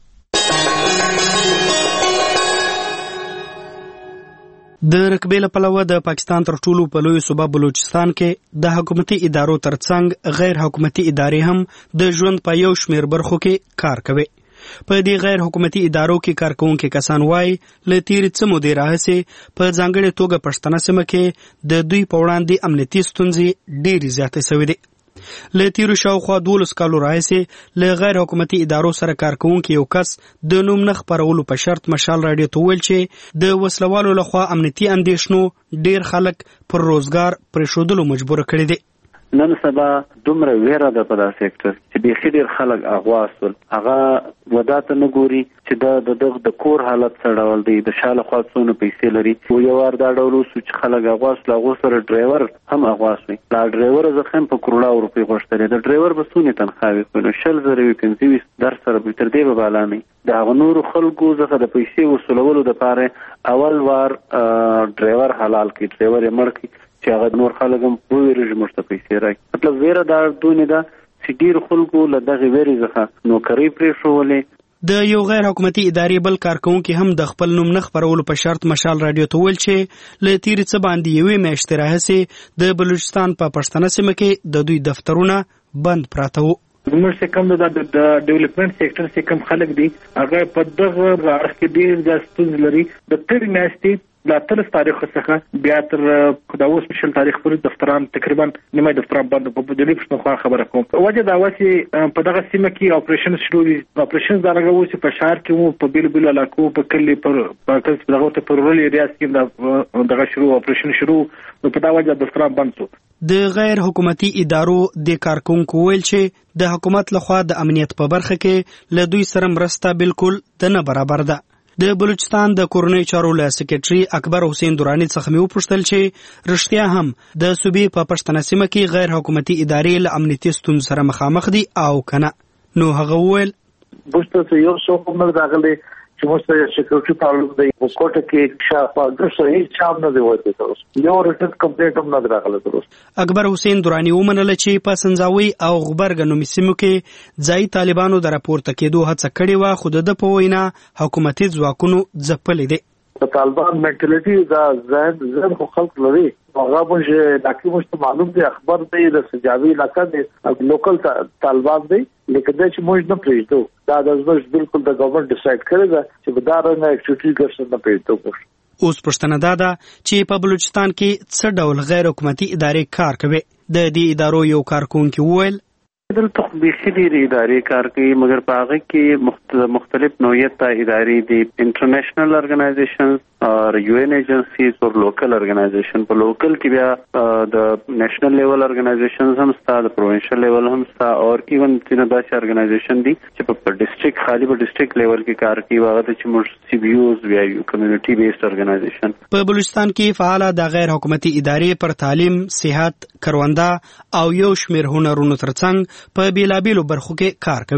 د رقبې له پلوه د پاکستان تر ټولو په لوی صوبه بلوچستان کې د حکومتي ادارو ترڅنګ غیر حکومتي ادارې هم د ژوند په یو شمېر برخو کې کار کوي. په دې غیر حکومتي ادارو کې کارکونکي کسان وایي له تېرې څه مودې راهیسې په ځانګړې توګه پښتنه سیمه کې د دوی په وړاندې امنیتي ستونزې ډېرې زیاتې شوې دي. له تیرو شاوخوا 12 کالو راهیسې له غیر حکومتي ادارو سره کار کوونکی یو کس د نوم نه خپرولو په شرط مشال راډیو ته ویل چې د وسلوالو لخوا امنیتي اندېښنو ډېر خلک پر روزګار پرېښودلو مجبور کړي دي.
نن سبا دومره ویره ده په دا سیکټر چې بیخي ډېر خلک اغوا سول. هغه ودا ته نه ګوري چې د کور حالت څه ډول دی، د شاله خوا څونه پیسې لري. یو وار دا ډول وسو چې خلک اغوا سول، هغو سره ډرایور هم اغوا سوی. دا ډرایور زه هم په کروڑه روپۍ غوښتلې. د ډرایور به څونې تنخواوې کوي؟ نو 100,000 وي، 15,000 در سره به تر دې به بالا نه وي. د هغو نورو خلکو څخه د پیسې وصولولو دپاره اول وار ډرایور حلال کړي، ډرایور یې مړ کړي چې هغه نور خلک هم وویرېږي موږ ته پیسې راکړي. مطلب ویره دا دونې ده چې ډېرو خلکو له دغې ویرې څخه نوکرۍ پرېښولې.
د یو غیر حکومتي ادارې بل کارکونکي هم د خپل نوم نه خپرولو په شرط مشال راډیو ته ویل چې له تېرې څه باندې یوې میاشتې راهیسې د بلوچستان په پښتنه سیمه کې د دوی دفترونه بند پراته وو.
زموږ چې کوم د ډیولپمنٹ سیکټر چې کوم خلک دي هغه په دغه اړخ کې ډېر زیات ستونزې لري. د تېرې میاشتې له 13 تاریخ څخه بیا تر دا اوس 20 تاریخ پورې دفتران تقریبا نیمه دفتران بند په دې پښتونخوا خبره کوم. وجه دا و چې په دغه سیمه کې اپریشن شروع دي. اپریشن دا راغلی چې په شهر کې مو په بیل بیل علاقو په کلی پر دغه ته په رورل ایریاز کې دغه شروع اپریشن شروع، نو په دا وجه دفتران بند شو.
د غیر حکومتي ادارو د کارکونکو ویل چې د حکومت لخوا د امنیت په برخه کې له دوی سره مرسته بالکل د نه برابر ده. د بلوچستان د کورنۍ چارو له سکرټري اکبر حسین دورانی څخه مې وپوښتل چې رښتیا هم د صوبې په پښتنه سیمه کې غیر حکومتي ادارې له امنیتي ستونزو سره مخامخ دي او که نه. نو هغه وویل
بوسته یو څوک هم نه راغلی چې موږ ته سکیورټي پرابلم دی. په کوټه کې شاوخوا ګرځي هیڅ چا نه دی وته تر اوسه یو ریټن کمپلیټ هم نه راغلی تر اوسه.
اکبر حسین دورانی ومنله چې په سنځاوي او غبرګ نومي سیمو کې ځایي طالبانو د راپورته کېدو هڅه کړې وه، خو د په وینا حکومتي ځواکونو ځپلې دي.
د طالبان منټالیټي دا ذهن خو خلک لري. هغه موږ داکي موږ معلوم دي خبر دی د سجاوي علاقه دی لوکل طالبان دی، لیکن دا چې موږ نه پریږدو. دا د زموږ بالکل د ګورنمنت ډیسایډ کړی ده چې په دا رنګ اکټیویټي ګرځي نه پریږدو.
اوس پښتنه دا ده چې په بلوچستان کې څه ډول غیر حکومتي ادارې کار کوي. د دې ادارو یو کارکونکي وویل
دلته بیخي ډېرې ادارې کار کوي، مګر په هغه کې مختلف نوعیت ادارې دي. انټرنیشنل ارګنایزیشنز اور UN ایجنسیز اور لوکل ارګنایزیشن. په لوکل کې بیا د نېشنل لیول ارګنایزیشنز هم ستا، د پروینشل لیول هم ستا، اور ایون ځینې داسې ارګنایزیشن دي چې په ډسټریکټ خالي په ډسټریکټ لیول کې کار کوي. هغه ته چې موږ CBOs وایو، کمیونټي بیسډ ارګنایزیشن. په بلوچستان
کې فعاله د غیر حکومتي ادارې پر تعلیم، صحت، کرونده او یو شمېر هنرونو ترڅنګ په بیلابیلو برخو کې کار کوي.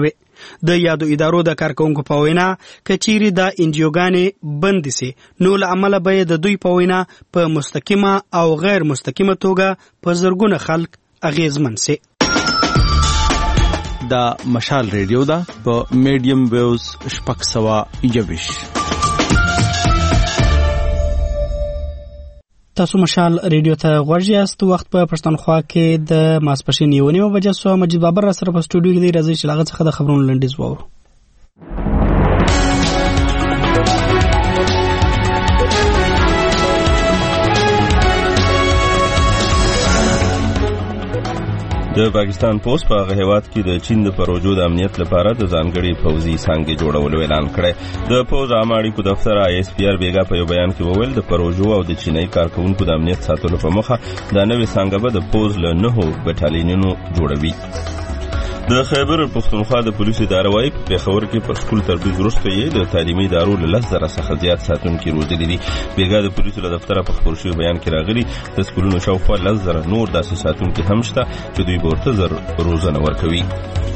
د یادو ادارو د کارکونکو په وینا کچيري د انجیوګانې بند سي نو له عمله به د دوی په وینا په مستقیمه او غیر مستقیمه توګه په زرګونه خلک اغیزمن سي.
دا مشال ریډیو دا په میډیم ویوز 621.
تاسو مشال ریډیو ته غوږ یاست. وخت په پښتونخوا کې د ماسپښین 1 بجې سو. مجید بابر را سره په سټوډیو کې دی. راځي چې هغه څخه د خبرونو لنډیز وورو.
د پاکستان پوسټ په هغه هیواد کې د چین د پروژو د امنیت لپاره د ځانګړي پوځي څانګې جوړولو اعلان کړی. د پوز عامه اړیکو دفتر ISPR بیګا په یو بیان کې وویل د پروژو او د چینایي کارکونکو د امنیت ساتلو په مخه د نوې څانګه به د پوز له 9 بټالینونو جوړوي. د خیبر پښتونخوا د پولیسو اداره وايي په پیښور کې پر سکول تربیز وروسته یې د تعلیمي ادارو له 10,000 څخه زیات ساتونکي روزلي دي. بیګا د پولیسو له دفتره په خبر شوی بیان کې راغلي د سکولونو شاوخوا 10,000 نور داسې ساتونکي هم شته چې دوی به ورته زر روزنه ورکوي.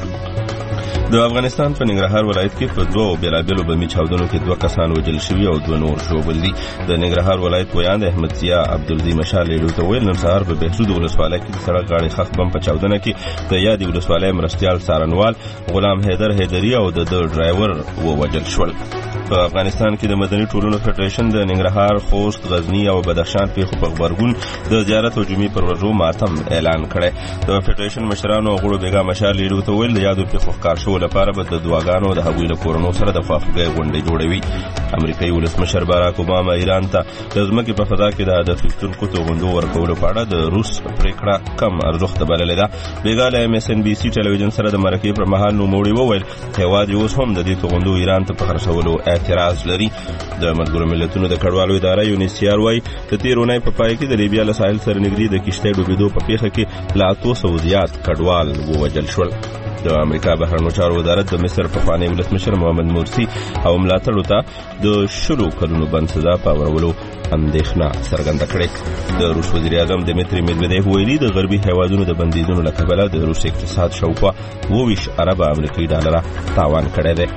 د افغانستان په ننګرهار ولایت کې په 2 بیلابیلو بمي چاودنو کې 2 کسان وژل شوي او 2 نور ژوبل دي. د ننګرهار ولایت ویاند احمد ضیا عبدالزی مشال ته ویل نن سهار په بهسود ولسوالۍ کې د سړک غاړې خښ بم په چاودنه کې د یادې ولسوالۍ مرستیال سارنوال غلام حیدر حیدری او د ډرایور ووژل شول. په افغانستان کې د مدني ټولنو فدریشن د ننګرهار، خوست، غزنی او بدخشان پیښو په خبرګون د زیارت او جمعې پر ورځو ماتم اعلان کړی. د فدریشن مشرانو او غړو بیګا مشال ته ویل د یادو پیښو ښکار شو لپاره به د دعاګانو د هغوی له کورونو سره د خواخوږۍ غونډې جوړوي. امریکایي ولسمشر باراک اوباما ایران ته د ځمکې په فضا کې د هدف ایستونکو توغندو ورکولو په اړه د روس پرېکړه کم ارزښته بللې ده. بیګا له MSNBC ټلویزیون سره د مرکې پر مهال نوموړي وویل هېواد اوس هم د دې توغندو ایران ته په خرڅولو اعتراض لري. د ملګرو ملتونو د کډوالو اداره UNHCR وايي د تېر اونۍ په پای کې د لیبیا له ساحل سره نږدې د کشتۍ ډوبېدو په پیښه کې له 800 زیات کډوال ووژل شول. د امریکا بهرنیو چارو وزارت د مصر پخوانی ولسمشر محمد مرسی او ملاتړو ته د 10 کلونو بند سزا په ورولو اندېښنه څرګنده کړې. د روس وزیر اعظم دمیتری میدویدیف ویلي د غربي هیوادونو د بندیدونو له کبله د روس اقتصاد شاوخوا 22 ارب امریکایي ډالره تاوان کړی دی.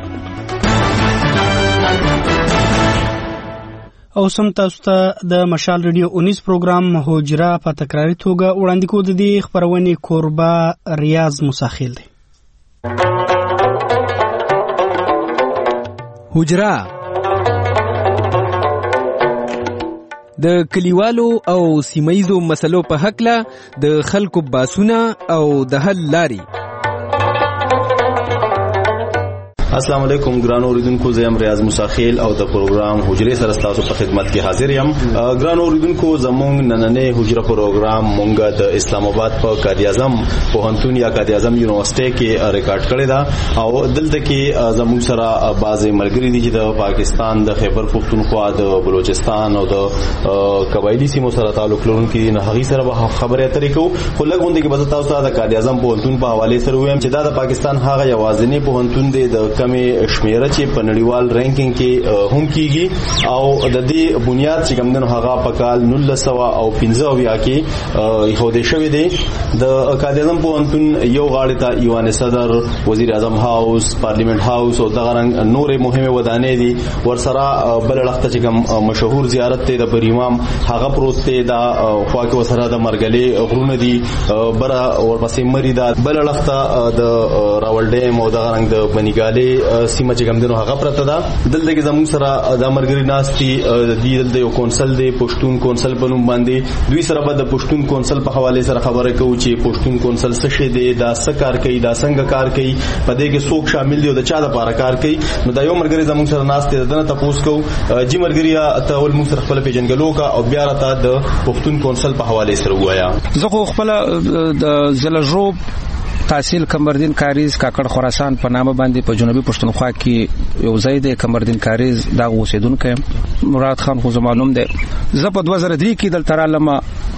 او سم تاسو ته د مشال ریډیو 19 پروګرام هوجرا په تکراري توګه وړاندې کوو. د دې خبرونې کوربه ریاض مساخیل دی.
هوجرا د کلیوالو او سیمایزو مسلو په حق له د خلکو باسونه او د حل لاري.
السلام علیکم ګرانو اوریدونکو، زه یم ریاض مساخیل او د پروګرام حجره سره تاسو په خدمت کې حاضر یم. ګرانو اوریدونکو، زموږ نننې حجره پروګرام مونږه د اسلام آباد په قائد اعظم پوهنتون یا قائد اعظم یونیورسيټي کې ریکارډ کړی دا او دلته کې زموږ سره بعضی ملګري دي چې د پاکستان د خیبر پختونخوا، د بلوچستان او د قبایلی سیمو سره تعلق لرونکي نه هغه سره به خبرې اترې کوو. خو لږ غونډه کې به تاسو ته د قائد اعظم پوهنتون په حواله سره وایم چې دا د پاکستان هغه یوازینی پوهنتون دی د کمې شمیره چې په نړیوال رینکینګ کې هم کیږي او د دې بنیاد چې کوم دنو هغه په کال 1915 کې هوده شوی دی. د قائد اعظم پوهنتون یو غاړه ته ایوان صدر، وزیر اعظم هاوس، پارلیمنت هاوس او دغه رنګ نورې مهمه ودانې دي. ورسره بل لخت چې کوم مشهور زیارت ته د بریمام هغه پروت دی، دا خوا کې وسره د مرګلې غرونه دي، بره ورپسې مری دا بل لخت د راول ډیم او دغه رنګ د بنیګالي سیمه چې کوم دنو هغه پرته ده. دلته کې زموږ سره د مرګري ناستي دی، دلته یو کونسل دی پښتون کونسل په نوم باندې. دوی سره به د پښتون کونسل په حواله سره خبره کوو چې پښتون کونسل څه شی دی، دا څه کار کوي، دا څنګه کار کوي، په دې کې څوک شامل دي او د چا لپاره کار کوي. نو دا یو مرګري زموږ سره ناست دی، دنه تاسو کوو چې مرګري ته ول موږ سره خپل پیژنګلو کا او بیا راته د پښتون کونسل په حواله سره وایا.
زه خو خپل د زلجروب تحصیل کمردین کاریز کاکړ خراسان په نامه باندې په جنوبي پښتونخوا کې یو ځای دی کمردین کاریز دا اوسیدونکو مراد خان خو زمانوم دی. زه په 2003 کې دلته رالم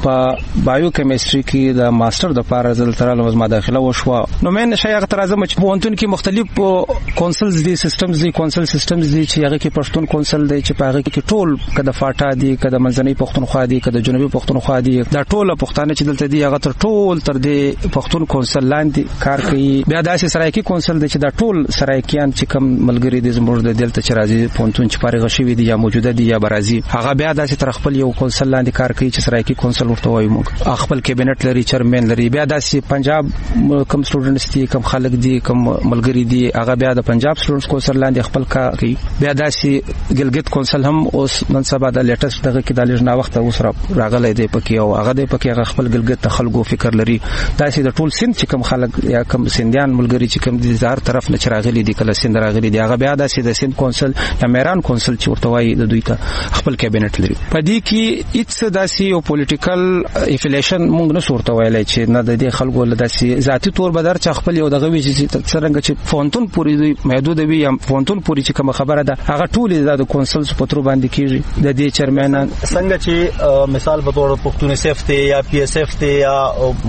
په بایو کیمستري کې د ماستر د پاره ځل ترالو ما داخله وشو. نو مې نشه هغه ترازم چې په انتون کې مختلف کونسلز دي سیستمز دي کونسل سیستمز دي چې هغه کې پښتون کونسل دی چې په هغه کې ټول کده فاټا دي کده منځنۍ پښتونخوا دي کده جنوبي پښتونخوا دي دا ټول پښتانه چې دلته دي هغه ټول تر دې پښتون کونسل لاندې کار کوي. بیا داسې سرایکی کونسل دی چې دا ټول سرایکیان چې کم ملګری دي زموږ د دلته چې راځي پونتون چې فارغ شوی دي یا موجوده دي یا برازي هغه بیا داسې تر خپل یو کونسل لاندې کار کوي چې سرایکی کونسل ورته وایي موږ خپل کابینټ لري چیرمن لري. بیا داسې پنجاب کم سټوډنټس دي کم خلک دي کم ملګری دي هغه بیا د پنجاب سټوډنټس کونسل لاندې خپل کار کوي. بیا داسې ګلګت کونسل هم اوس منصبه د لیټسټ دغه کې د لږ وخت اوس راغلی دی پکې او هغه دی پکې هغه خپل ګلګت خلکو فکر لري. داسې د ټول سند چې کم خلک یا کم سندیان ملګری چې کم دي هر طرف نه راغلي دي کله سند راغلي دي هغه بیا داسې د سند کونسل یا میران کونسل چې ورته وایي د دوی ته خپل کابینټ لري. په دې کې هیڅ داسې یو پولیټیکل افیلیشن مونږ نه ورته ویلای چې نه د دې خلکو له داسې ذاتي تور بدر چې خپل یو دغه وی چې څنګه چې فونتون پوری دوی محدود وي یا فونتون پوری چې کوم خبره ده هغه ټول د کونسلز په تر باندې کیږي. د دې چیرمنان
څنګه چې مثال په تور پښتون سیف ته یا پی اس اف ته یا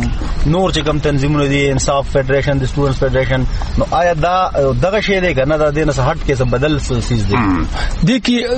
نور چې کوم تنظیمونه دي انصاف فدریشن د سټوډنټس فدریشن نو آیا دا دغه شی دی کنه دا د نه هټ کې څه بدل سیس دی
د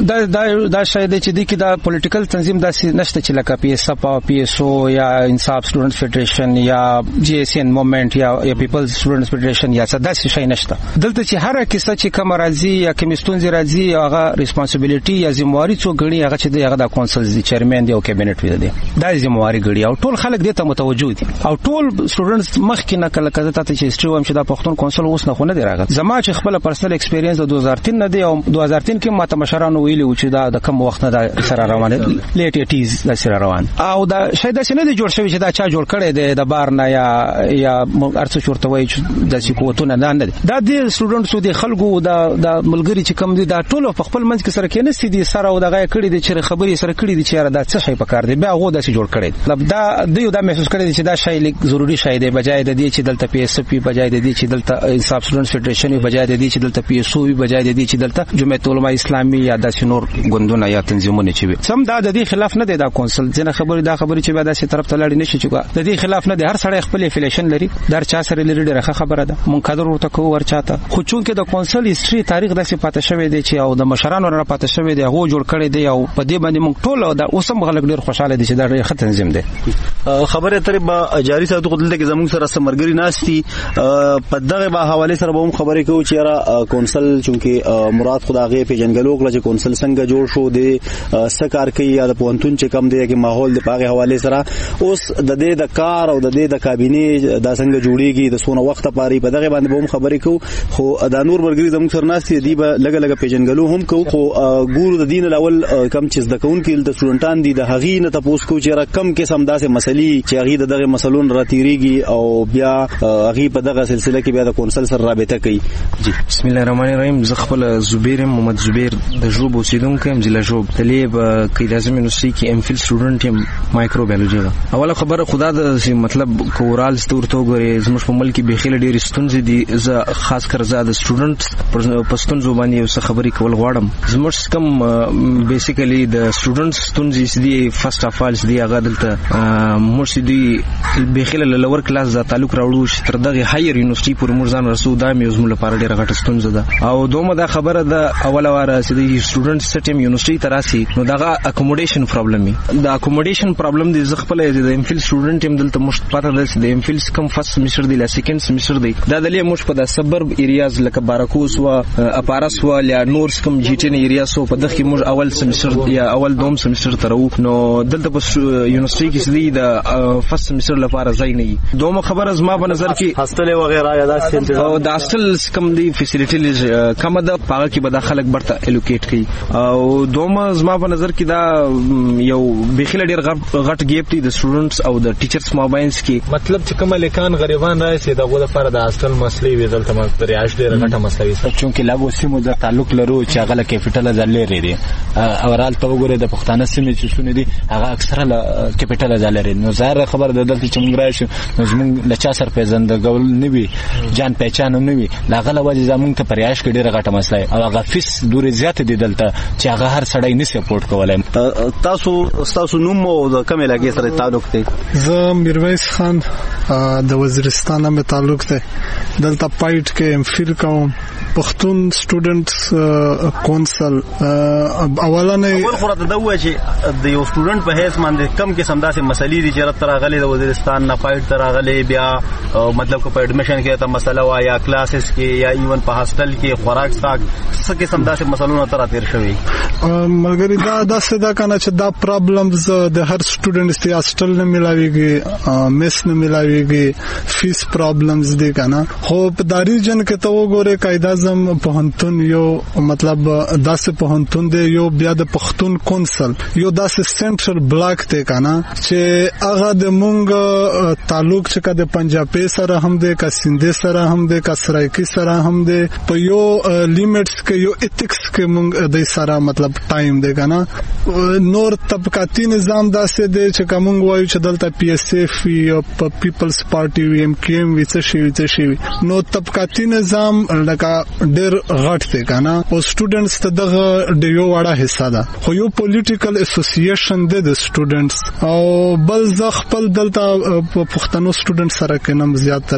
کی دا شاید چې د کی دا پولیټیکل تنظیم داسې نشته چې لکه پی اس اف او پی اس او یا انصاف سټوډنټس فدریشن یا جی اس ان موومېنټ یا پیپلز سټوډنټس فدریشن یا څه داسې شی نشته. دلته چې هر کیسه چې کوم راځي یا کمیستون راځي هغه ریسپانسیبিলিټي یا ذمہواری څو غړي هغه چې هغه د کونسلز چیرمن دی او کابینټ وی دی دا ذمہواری غړي او ټول خلک دې ته متوجه دي او ټول سټوډنټس مخکې نه کله کده ته چې هیستوري هم چې دا پښتون کونسل اوس نه خو نه دی راغلی. زما چې خپل پرسنل ایکسپیرینس د 2003 نه دی او 2003 کې ماته مشرانو ویلي چې دا د کم وخت نه دا سره روانه لیټ 80s دا سره روان او دا شاید څه نه دی جوړ شوی چې دا چا جوړ کړی دی د بار نه یا ارڅ چورته وای چې د سکوتونه نه نه دا د سټوډنټسو د خلکو د ملګری چې کم دي دا ټول په خپل منځ کې سره کې نه سي دي سره او دغه کړي دي چې خبري سره کړي دي چې دا څه شي پکار دی بیا هغه داسې جوړ کړي دا دوی دا محسوس کړي چې دا شی لیک ضروری شی دی بجای د دې چې دلته پی اس پی بجای د دې چې دلته انصاف سټوډنټس فدریشن بجای د دې چې دلته پی اس او بجای د دې چې دلته جمعیت علماء اسلامي یا د سنور غوندونه یا تنظیمونه چې سم دا د دې خلاف نه دی دا کونسل ځنه خبري دا خبري چې بیا داسې طرف ته لاړ نه شي چې د دې خلاف نه دی هر سړی خپل افیلیشن لري در چا سره لري ډیره خبره ده مونږ قدر ورته کوو ورچاته خو چونکه د کونسل هیستوري تاریخ داسې پاتې شوی دی چې او د مشرانو نه پاتې شوی دی هغه جوړ کړی دی او په دې باندې مونږ ټول دا اوسم غلط ډیر خوشاله دي چې دا ډیر تنظیم دی.
خبره تر به جاری ساتو خدلته کې زموږ سره سمرګری ناشتي په دغه به حواله سره به هم خبرې کوو چې را کونسل چونکه مراد خدای په جنګلو کله چې کونسل څنګه جوړ شو دی سکار کوي یا د پونتون چې کم دی کې ماحول د پاغه حواله سره اوس د دې د کار او د دې د کابینه د څنګه جوړیږي د سونه وخت پاري په دغه باندې به هم خبرې کوو خو د نور مرګري زموږ سره ناشتي دی به لګ په جنګلو هم کوو خو ګورو د دین الاول کم چې د کون کې د سټوډنټان دي د هغې نه تاسو کو چې را کم قسم داسې مسلې چې هغه دغه مسلون راتيريږي او بیا هغه په دغه سلسله کې بیا د کونسل سره رابطه کوي.
جی بسم الله الرحمن الرحیم. زه خپل زبیر محمد زبیر د ژوب اوسیدونکو یم ضلع ژوب طالب کې لازم یونیورسيټي کې ام فیل سټوډنټ یم مایکروبیولوژي دا اوله خبره خدا د مطلب کورال ستورته غوري زموږ په ملک کې بخیل ډیر ستونزې دي زه خاص کر زه د سټوډنټس پښتون زبانی یو څه خبرې کول غواړم زموږ کم بیسیکلی د سټوډنټس ستونزې دي فرست اف آل دي هغه دلته موږ دي بخیل لور کلاس دا تعلق راوړو چې تر دغه هایر یونیورسيټي پورې موږ ځان رسو دا مې زموږ لپاره ډیره غټه ستونزه ده او دومره دا خبره ده اوله واره چې د سټوډنټ سټیم یونیورسيټي تراسي نو دغه اکوموډیشن پرابلم دی د اکوموډیشن پرابلم دی زه خپل د ام فیل سټوډنټ یم دلته مشت پته ده د ام فیل کم فرست سیمستر دی لا سیکنډ سیمستر دی دا د لې مش په د سبرب ایریاز لکه باراکوس و اپارس و یا نورس کم جیټن ایریا سو په دغه مش اول سیمستر یا اول دوم سیمستر ترو نو دلته په یونیورسيټي کې سړي د فرست سیمستر لپاره ځای نه دومره خبره زما په نظر کې
هاستل وغیرہ یا
د هاستل کم دی فیسیلیټیز کم ده پاګه کې به د خلک برته الوکیټ کړي او دومره زما په نظر کې دا یو بخیل ډیر غټ گیپ دی د سټوډنټس او د ټیچرز ماباینس کې
مطلب چې کوم لیکان غریبان راځي دغه لپاره د هاستل مسلې وی دلته ما پریاش ډیر غټه مسله وي
چونکه لاګو سیمو د تعلق لرو چې هغه کیپټل ځلې لري اورال ته وګوره د پښتانه سیمې چې شونه دي هغه اکثره کیپټل ځلې لري نو ظاهر خبر د دلته چې موږ راشو نو زموږ لچا سر پیژندګول نه وي جان پہچان نه وي لاغله وجه زموږ ته پریاش کې ډیره غټه مسله او هغه فیس ډیره زیات دي دلته چې هغه هر سړی نه سپورټ کولای
تاسو نوم او د کوم علاقې سره تعلق دی؟
زه میرویس خان د وزیرستان مې تعلق دی. دلته پایټ کې ام فیل کوم. پښتون سټوډنټس کونسل اولانه
اول خو راته دا وایي چې د یو سټوډنټ په هیڅ باندې کم قسم داسې مسلې دي چې راتره غلې د وزیرستان نه پایټ تر غلې بیا مطلب کو په اډمیشن کې ته مسله وا یا کلاسز کې یا ایون په هاستل کې خوراک ساک څه قسم داسې مسلو نه تر تیر شوی
ملګری دا داسې دا کنه چې دا پرابلمز د هر سټوډنټ ستې هاستل نه ملاويږي میس نه ملاويږي فیس پرابلمز دي کنه خو په داری جن کې ته وګوره قاعده پوهنتون یو مطلب داسې پوهنتون دی یو بیا د پښتون کونسل یو داسې سنټرل بلاک دی کنه چې هغه د مونږ تعلق چې د پنجابي سره هم دی کا سیندې سره هم دی کا سرایکی سره هم دی په یو لیمټس کې یو ایتکس کې مونږ د سره مطلب ټایم دی کنه نور طبقاتي نظام داسې دی چې کوم وایو چې دلته پی اس اف یو پیپلز پارټي وی ام کی ام وڅ شي نو طبقاتي نظام لکه ډېر غټ دی کنه او سټوډنټس ته دغه ډیو وړه حصہ ده خو یو پولیټیکل اسوسییشن دی د سټوډنټس او بل ځ خپل دلته پښتنو سټوډنټ سره کې نم زیاتر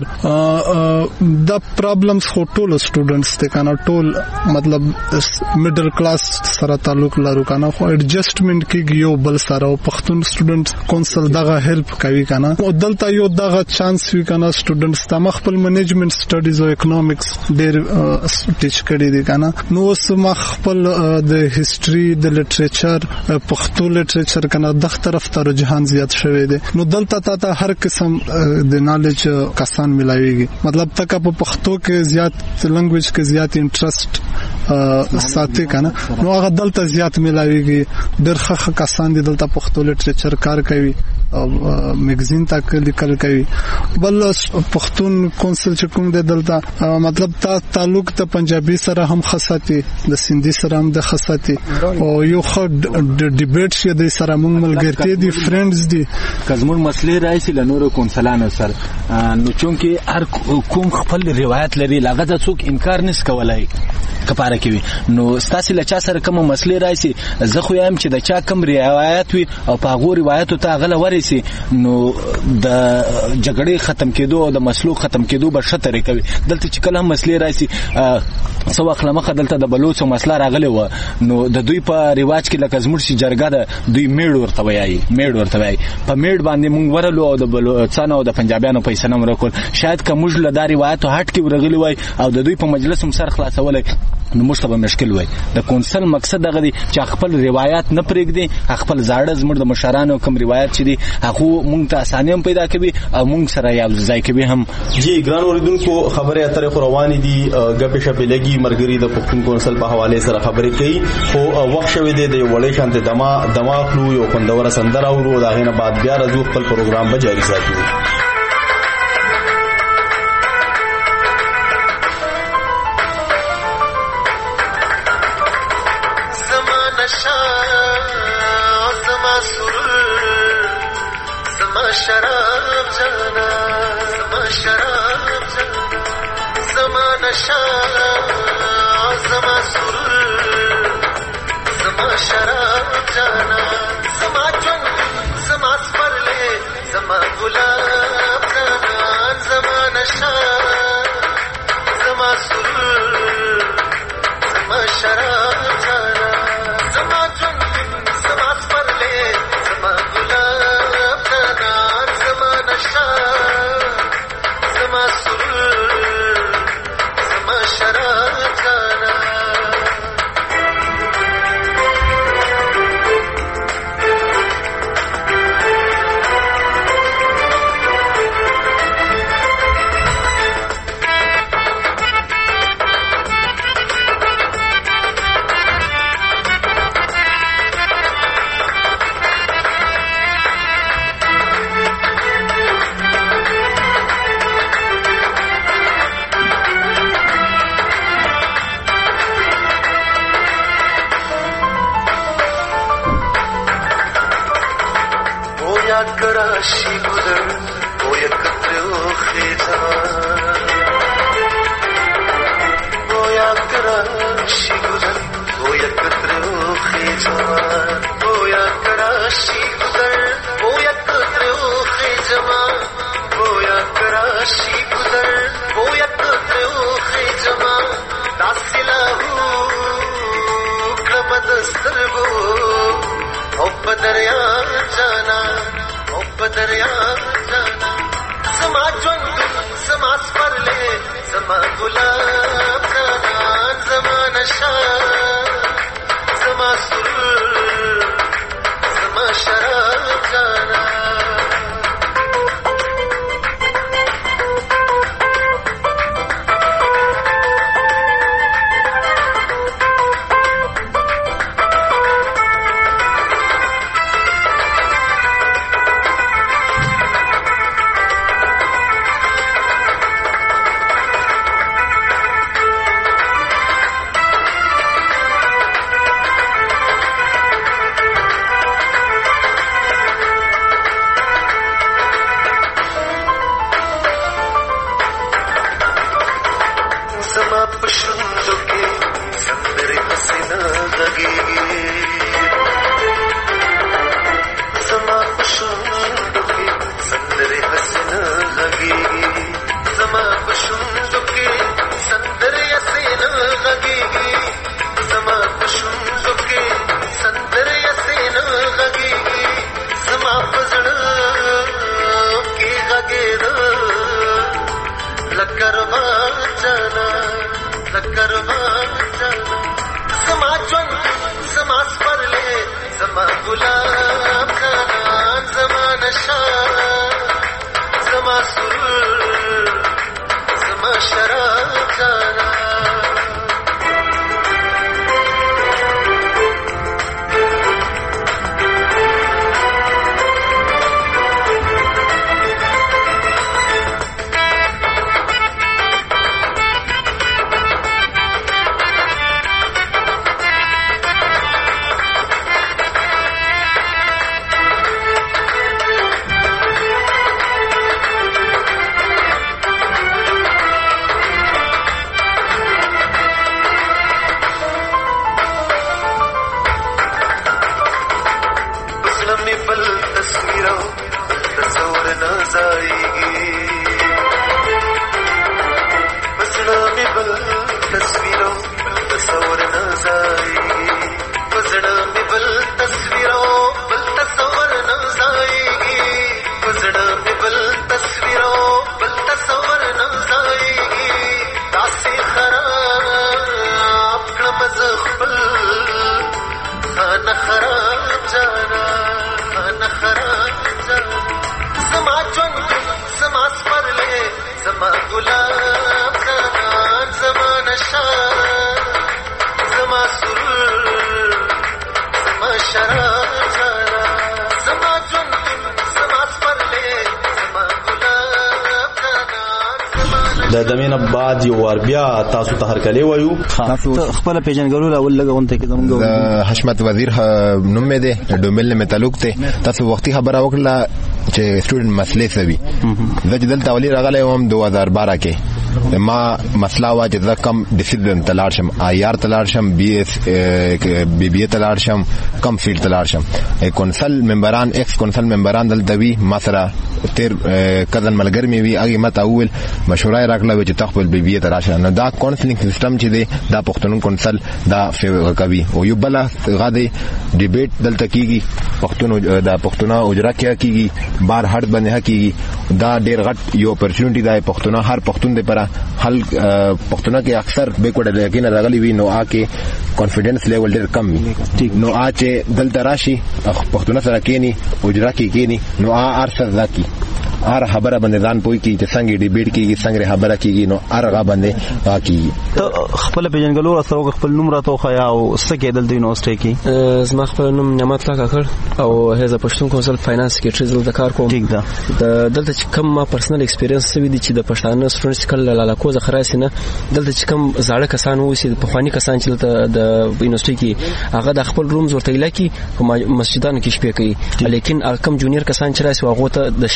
د پرابلمز خو ټول سټوډنټس ته کنه ټول مطلب میډل کلاس سره تعلق لرو کنه خو اډجسټمنټ کې یو بل سره پښتون سټوډنټ کونسل دغه هیلپ کوي کنه او دلته یو دغه چانس وی کنه سټوډنټس ته خپل منیجمنت سټډیز او اکونومکس ډېر ټیچ کړی دی کنه نو اوس خپل د هیستوري د لټریچر پښتو لټریچر کنه دغه طرف ته رجحان زیات شوی دی نو دلته ته هر قسم د نالج کسان ملایويږي مطلب تک په پښتو کې زیات لنګویج کې زیات انټرست ساتي کنه نو هغه دلته زیات ملایويږي ډېر ښه کسان دي دلته پښتو لټریچر کار کوي میگزین تک لیکل کوي بل پښتون کونسل چې کوم دی دلته مطلب تعلق ته پنجابي سره هم خاصتي د سیندي سره هم د خاصتي او یو خو ډیبیټ شه د سره موږ ملګرتي دي فرندز دي
کزمون مسلې راځي له نورو کونسلانو سره نو چونکه هر کوم خپل روایت لري لاغه د څوک انکار نس کولای کپاره کوي نو ستاسو لچا سره کوم مسلې راځي زه خو یم چې د چا کوم روایت وي او په هغه روایتو ته غل ورسي نو د جګړې ختم کېدو او د مسلو ختم کېدو به شتري کوي دلته چې کله هم مسلې راځي سو اخلمخه دلته د بلوچ مسله راغلی و نو د دوی په ریواج کې لکه زموږ چې جرګه ده دوی میډ ورته وایي په میډ باندې مونږ ورلو او د بلوچستان او د پنجابیانو پیسې نه ورکول شاید کومج له داري روایتو هټ کې ورغلی وای او د دوی په مجلس هم سر خلاصولای نو مشته به مشکل وای د کونسل مقصد دغه دی چې خپل روایت نه پرېږدي خپل زاړه زموږ د مشرانو کوم روایت چې دي هغه مونږ ته اسانه هم پیدا کوي او مونږ سره یو ځای کوي هم
جی ګران اوریدونکو خبره اترې خو روانې دي غپې شپې لګي مرګري د پښتون کونسل په حواله سره خبرې کوي خو وخت شوه دی د وړې شانته دما خلو یو خوندوره سندره ورو دا غینه بعد بیا راځو خپل پروګرام به جاری ساتو
سترګو او په دریا جانا او په دریا جانا زما ژوند زما سپرلې زما ګلاب جانا زما نشه زما سرور زما شراب جانا
د دمینه بعد یو ور بیا تاسو ته هرکلی وایو
خپل پیژنګلو لاول لګونته کې زمونږ
حشمت وزیر نوم مې ده ډومل مې تعلق ته تاسو وختي خبره وکړه چې سټوډنټ مسلې سوي زه چې دلته ولې راغلی وم 2012 کې ما مسله وا چې زه کم ډیسپلین تلاړ شم آیار تلاړ شم بی اس بی بی تلاړ شم کم فیلډ تلاړ شم کونسل ممبران ایکس کونسل ممبران دلته وی ما سره تیر کزن ملګری مې وی هغه مت اول مشوره راکړه چې تخپل بی بی تراشه نه دا کونسلینګ سیستم چې دی دا پښتون کونسل دا فیور کوي او یو بل غاده ډیبیټ دلته کیږي پښتون دا پښتونه اجرا کیږي بار هټ باندې کیږي دا ډیر غټ یو اپورچونټی دی پښتونه هر پښتون دی پر حل پښتونه کې اکثر بیکورډ لیکن راغلی وی نو آکه کانفیډنس لیول ډیر کم وي نو اچ دلته راشي پښتونه سره کینی اجرا کینی نو ارسر ذاکی هر خبره باندې ځان پوي کی چې څنګه ډیبیټ کیږي څنګه خبره کیږي نو هرغه باندې پاکي
ته خپل پیژنګلو راځو خپل نوم راته خو یا او سکه دلته یونیورسيټي کې
زما خپل نوم نعمت الله کاکړ او هزه پښتون کونسل فاینانس کې ټریزل د کار کوم
ټیک ده
دلته چې کوم ما پرسنل ایکسپیرینس سوي دي چې د پښتانه سټوډنټس کله لاله کوزه خراسی نه دلته چې کوم زاړه کسان وسی په خواني کسان چې د یونیورسيټي کې هغه د خپل رومز ورته لکه په مسجدانو کې شپې کوي لیکن کم جونیئر کسان چې راسي هغه ته د شپې ځای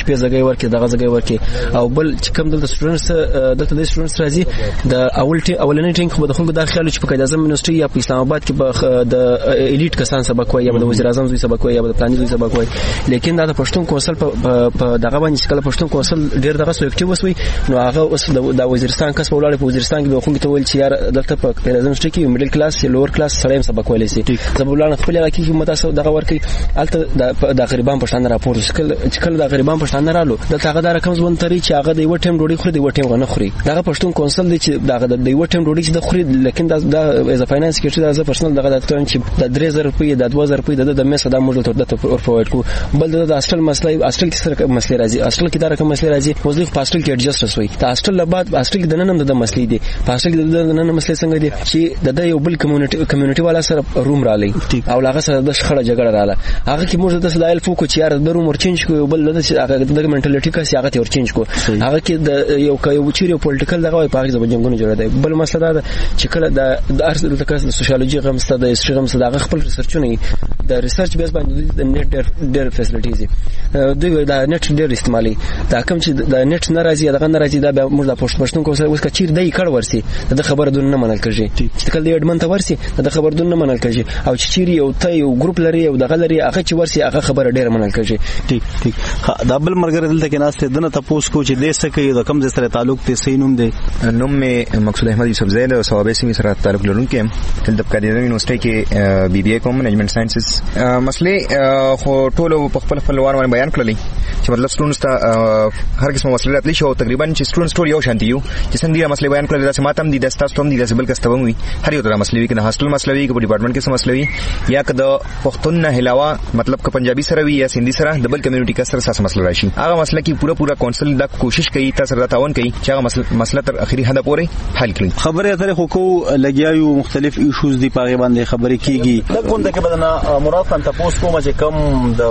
ورکړي دغه ځای ورکړي او بل چې کوم دلته سټوډنټس د سټوډنټس راځي د اولنې ټینګ خو د خلکو دا خیال چې په قائد اعظم یونیورسيټي یا په اسلام آباد کې د الیټ کسان سبق وایي یا د وزیر اعظم زوی سبق وایي یا د پلاني زوی سبق وایي لیکن دا د پښتون کونسل په دغه باندې چې کله پښتون کونسل ډیر دغه سو اکټیو وسوي نو هغه اوس د وزیرستان کس په ولاړ په وزیرستان کې به خو ته ویل چې یار دلته په قائد اعظم یونیورسيټي کې میډل کلاس یا لوور کلاس سره سبق ویلی سي زبولان خپل علاقې کې متاسو دغه ورکي الته د غریبان پښتانه راپور چې کله د غریبان پښتانه رالو دلته هغه د رقم ځون تري چې هغه د یو ټیم ډوډۍ خوري د یو ټیم غنه خوري دغه پښتون کونسل دی چې دغه د یو ټیم ډوډۍ چې د خوري لیکن دا از فاینانس کې چې دا پرسنل دغه د ترن چې د 3000 روپۍ د 2000 روپۍ د مې صدا موږ ته ور پرووايډ کو بل د اصل مسله اصل کې سره مسله راځي اصل کې دا رقم مسله راځي وظیف پاستل کې ایڈجسټ وسوي د اصل له بعد اصل کې د نن د مسلې دي پاستل کې د نن مسلې څنګه دي چې د یو بل کمیونټي والا سره روم رالي او هغه سره د شخړه جګړه رااله هغه کې موږ د سدایل فوکو چې یار د روم ورچینج کو بل د هغه منټالیټي کا سیاست ورچینج کو هغه کې د یو چیرې پولیټیکل دغه په هغه ځبنګونو جوړه دی بل مسله دا چې کله د ارث د سوشیالوجي غمسته د هیستوري غمسته د خپل ریسرچونه د ریسرچ بیس باندې د نت ډېر فیسیلیټیز دوی د نت ډېر استعمالي دا کوم چې د نت ناراضي دغه ناراضي دا موږ د پښتون کو سره اوس کچیر دی کړ ورسي د خبره دون نه منل کېږي چې کله د اډمن ته ورسي د خبره دون نه منل کېږي او چې چیرې یو ته یو ګروپ لري او دغه لري هغه چې ورسي هغه خبره ډېر منل کېږي
ټیک دا بل مرګره دلته کې ناس ته دنه تاسو کو چې دې سکه د کم ځای سره تعلق ته صحیح نوم دی
نوم می مقصود احمد یوسف زیل او ثوابه سیمه سره تعلق لرونکي هم د قائد اعظم یونیورسيټي کې بي بي اي کوم منیجمنت ساينسز مسلې خو ټول په خپل وار بیان کړلې چې مطلب سټوډنټس ته هر قسمه مسلې راتلی شو تقریبا چې سټوډنټس ټول یو شانتي یو چې څنګه مسلې بیان کړل دا ماتم دي د تاسو هم دي د بل کستوم وي هر یو د مسلې کې د هاستل مسلې کې په ډپارټمنټ کې مسلې یا که د پښتون نه علاوه مطلب که پنجابي سره وي یا سندي سره د بل کمیونټي کا سره ساس مسله راشي هغه مسله کې پورا کونسل د کوشش کوي تاسو را تعاون کوي چې هغه مسله تر اخري حد پورې حل کړي
خبره اترې خو کو لګیایو مختلف ایشوز دی پاغه باندې خبرې کیږي د کوم دغه بدنه مراد خان تاسو کوم چې کم د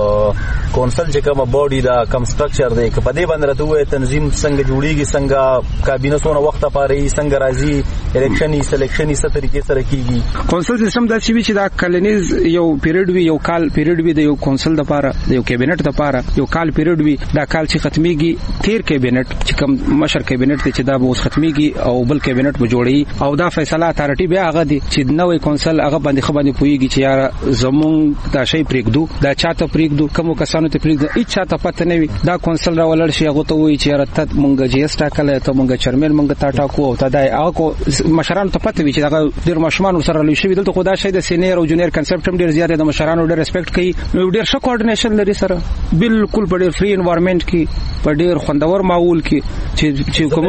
کونسل چې کوم باډي دا کم سټرکچر دی که په دې باندې راته تنظیم څنګه جوړیږي څنګه کابینه سونه وخت پاره څنګه راځي الیکشني سلیکشني څه طریقې سره کیږي
کونسل سیستم دا چې دا کلنیز یو پیریډ وی یو کال پیریډ وی د یو کونسل د پاره د یو کابینټ د پاره یو کال پیریډ وی دا کال چې ختميږي 13 کابینټ چې کوم مشر کابینټ چې دا به اوس ختميږي او بل کابینټ به جوړي او دا فیصله اتارټي بیا هغه دي چې نوې کونسل هغه باندې خبرې پويږي چې یار زمون دا شی پریږدو دا چاته پریږدو کوم کسانو ته پریږدو هیڅ چاته پته نه وي دا کونسل را ولر شي هغه ته وایي چې یار ته مونږ جی اس ټاکل ته مونږ چرمن مونږ تا ټاکو او ته دا هغه مشرانو ته پته وي چې دا ډیر مشمان سره لوي شي دلته خدا شي د سینیر او جونیئر کنسپټ هم ډیر زیات د مشرانو ډیر ریسپیکټ کوي نو ډیر ښه کوارډینیشن لري سره بالکل په ډیر فری انوایرنمنت کې په ډیر خوندور ماحول کې چې کوم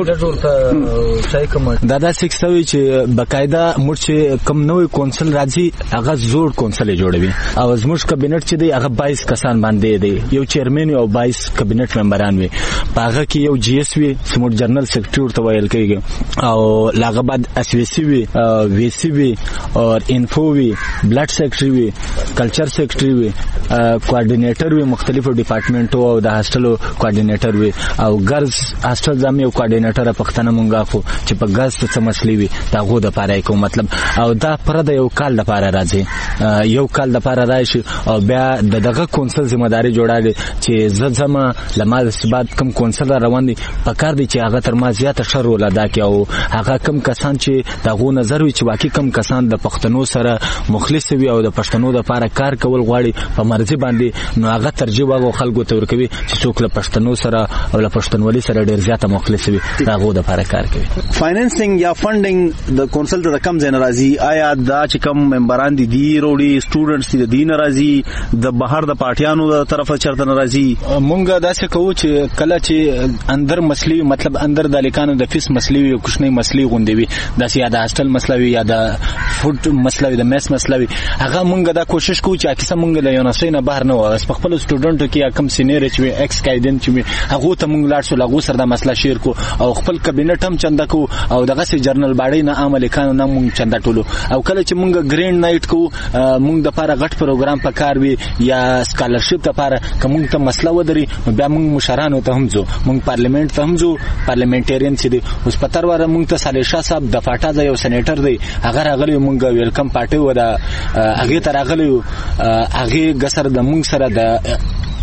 دا سکسوي چې بقاعده موږ کم نوې کونسل راځي هغه زوړ کونسل جوړوي او زموږ کابینټ چې دی هغه 22 کسان باندې دی یو چیرمن او 22 کابینټ ممبران وي هغه کې یو جی اس وي سموټ جنرال سیکریټری ورته ویل کېږي او لاغه بعد اس وی سی وي وی سی وي او انفو وي بلډ سیکریټری وي کلچر سیکریټری وي کوارډینیټر وي مختلفو ډپارټمنټو او د هاستلو کوارډینیټر وي او ګرز هاستل زمي او کوارډینیټر پښتنه مونږه خو چې په ګرز څه مسلې وي دا غو د پاره کوم مطلب او دا پر د یو کال د پاره راځي یو کال د پاره راشي او بیا دغه کونسل ځمداري جوړاږي چې زما لمال سبات کم کونسل روان دي په کار دي چې هغه تر ما زیاته شر ول ادا کوي او هغه کم کسان چې دغه نظر وي چې واقعي کم کسان د پښتنو سره مخلص وي او د پښتنو د لپاره کار کول غواړي په مرزي باندې نو هغه ترجیح واغو خلکو ته ورکوي چې څوک له پښتنو سره او له پښتونولي سره ډیر زیاته مخلص وي دغه د لپاره کار کوي
فاینانسینګ یا فندینګ د کونسل د رقم زین راځي آیا دا چې کم ممبران دي وروړي سټوډنټس دي د دین راځي د بهر د پارټیانو د طرفه چرته ناراضي
مونږ دا څه کوو چې کله چې اندر مسلې مطلب اندر د لیکانو د فیس مسلې یو کوښنۍ مسلې غونډوي دا سي یا د هاستل مسلې یا د فوډ مسلې د میس مسلې هغه مونږ دا کوشش کوو چې اکثر مونږ له یونیورسيټي نه بهر نه وایو په خپل سټوډنټو کې کم سینیر چې ایکس قائدین چې هغه ته مونږ لاړ شو لغو سره د مسله شیر کو او خپل کابینټ هم چنده کو او دغه سي جرنل باډي نه عمل کانو نه مونږ چنده ټولو او کله چې مونږ ګرینډ نایټ کو مونږ د لپاره غټ پروګرام پکار وي یا سکالرشپ لپاره کوم ته مسله ودري بیا مونږ مشرانو ته هم ځو مونږ پارلیمنت ته هم ځو پارلیمنټریان چې دي اوس پتر وره مونږ ته صالح شاه صاحب د فاټا د یو سېنیټر دی هغه راغلی مونږ ویلکم پارټي و دا هغه تر راغلی هغه غسر د مونږ سره د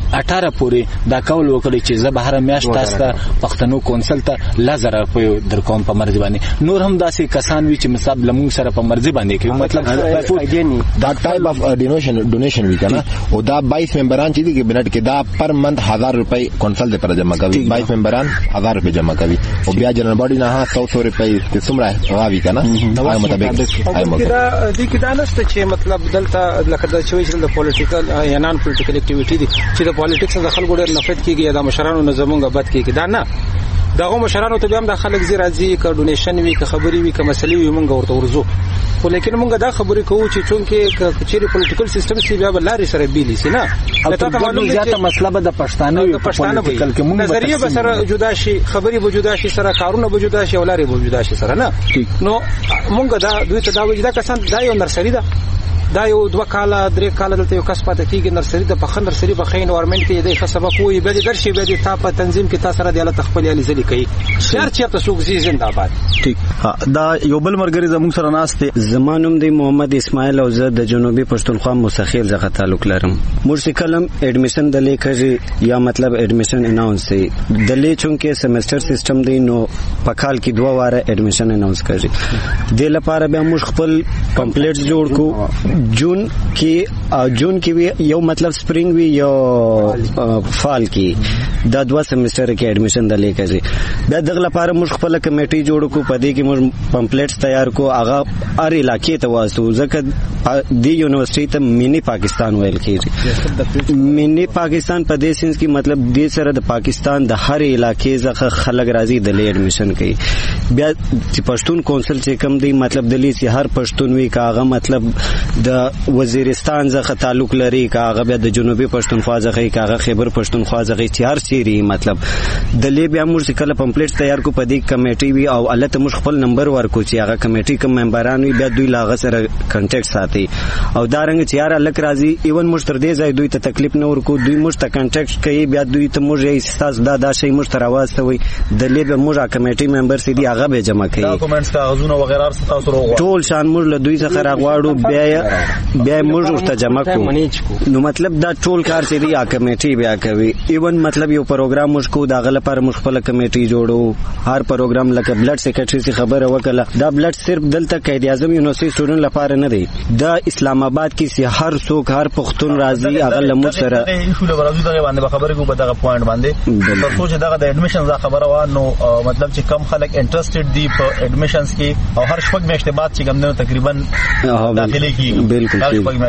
18 پورې دا کول وکړي چې زه به هر میاشت تاسو ته پښتنو کونسل ته 1000 روپیه درکوم په مرزي باندې. نور هم داسې کسان وي چې مصاب لمون سره په مرزي باندې کوي. مطلب
دا ټایپ اف ډونیشن وی کنه او دا 22 ممبران چې دي بنټ کې دا پر منت 1000 روپے کونسل دې پر جمع کوي. 22 ممبران 1000 روپے جمع کوي او بیا جنرال باډي نه 100 روپے ته څومره راوي کنه هغه مطابق
دا دې کې دا نشته چې مطلب دلته لکه د چويش د پولیټیکل یا نان پولیټیکل اکټیویټي دي چې د پولیټکس د خلکو ډېر نفرت کیږي یا د مشرانو نه زمونږ بد کیږي. دا نه دغه مشرانو ته هم د خلک زی راځي که ډونیشن وي که خبري وي که مسلې وي مونږ ورته ورزو. خو لیکن مونږ دا خبرې کوو چې چونکې چیرې پولیټیکل سیستم سی بیا بلاري سره بیلی سي نه
ته معلومه زیاته مسله به د پښتانه وي پولیټیکل کې مونږ
نظریه به سره جدا شي خبري به جدا شي سره کارونه به جدا شي ولاري به جدا شي سره نه. نو مونږ دا دوی ته دا وجدا کسان دا یو نرسري ده دا یو 2 کاله 3 کاله دلته یو کس پاتې کیږي نرسري د پخن نرسري په خین انوایرنمنت کې د سبق وي به درشي به د تاپ تنظیم کې تاسو را دی الله خپل علي ځلې کوي شهر چې تاسو وګزي زنده‌باد.
ٹھیک دا یو بل مرګري زموږ سره ناشته
زمانوم دی محمد اسماعیل او زه د جنوبي پښتونخوا مسخیل څخه تعلق لرم. موږ کلم اډمیشن د لیکږي یا مطلب اډمیشن اناونس دی د لې چونکه سیمستر سیستم دی نو په کال کې 2 واره اډمیشن اناونس کړي. د لپاره به موږ خپل کمپلیټ جوړ کو جون کې یو مطلب سپرینګ وی یو فال کې دا 2 سیمستر کې اډمیشن د لیکږي. بیا دغه لپاره موږ خپل کمیټي جوړ کو پدې کې موږ پمفلیټس تیار کو هغه هر علاقې ته واسو ځکه دی یونیورسيټي ته مینی پاکستان ویل کېږي. مینی پاکستان په دې سنس کې مطلب دې سره د پاکستان د هر علاقې ځخه خلک راځي د لې اډمیشن کوي. بیا چې پښتون کونسل چې کم دی مطلب د لې هر پښتون وی کاغه مطلب د وزیرستان څخه تعلق لري کاغه بیا د جنوبي پښتونخوا څخه کاغه خیبر پښتونخوا څخه چار سيري مطلب د لې بیا موږ کله پمفلیټ تیار کو پدې کمیټي وی او الله ته موږ خپل نمبر ورکو چې هغه کمیټي کوم ممبران وي بیا دوی لاغه سره کنټیکټ ساتي او دا رنګ چې یار الک راځي ایون موږ تر دې ځای دوی ته تکلیف نه ورکو دوی موږ ته کنټیکټ کوي بیا دوی ته موږ یې استاس دا شی موږ تر आवाज ته وي د لې به موږ کمیټي ممبر سي دي هغه به جمع کوي
ډاکومېنټس کاغذونه وغیرہ تاسو روغ
ټول شان موږ له دوی څخه راغواړو بیا موږ ورته جمع کوو. نو مطلب دا ټول کار چې دی کمیټي بیا کوي. ایون مطلب یو پروګرام موږ کو دا غل پر مخفل کمیټي جوړو هر پروګرام لکه بلډ سیکریټري څخه خبره وکړه دا بلډ صرف دلته قائد اعظم یونیورسيټي سټوډنټ لپاره نه دی دا اسلام آباد کې سي هر څوک هر پښتون راځي هغه لمو سره
ایشو له ورځو دغه باندې خبرې کو په دغه پوینټ باندې تر څو چې دغه د اډمیشن ځا خبره و نو مطلب چې کم خلک انټرېسټډ دي په اډمیشنز کې او هر شپږ میاشتې بعد چې کوم تقریبا داخلي کیږي
بالکل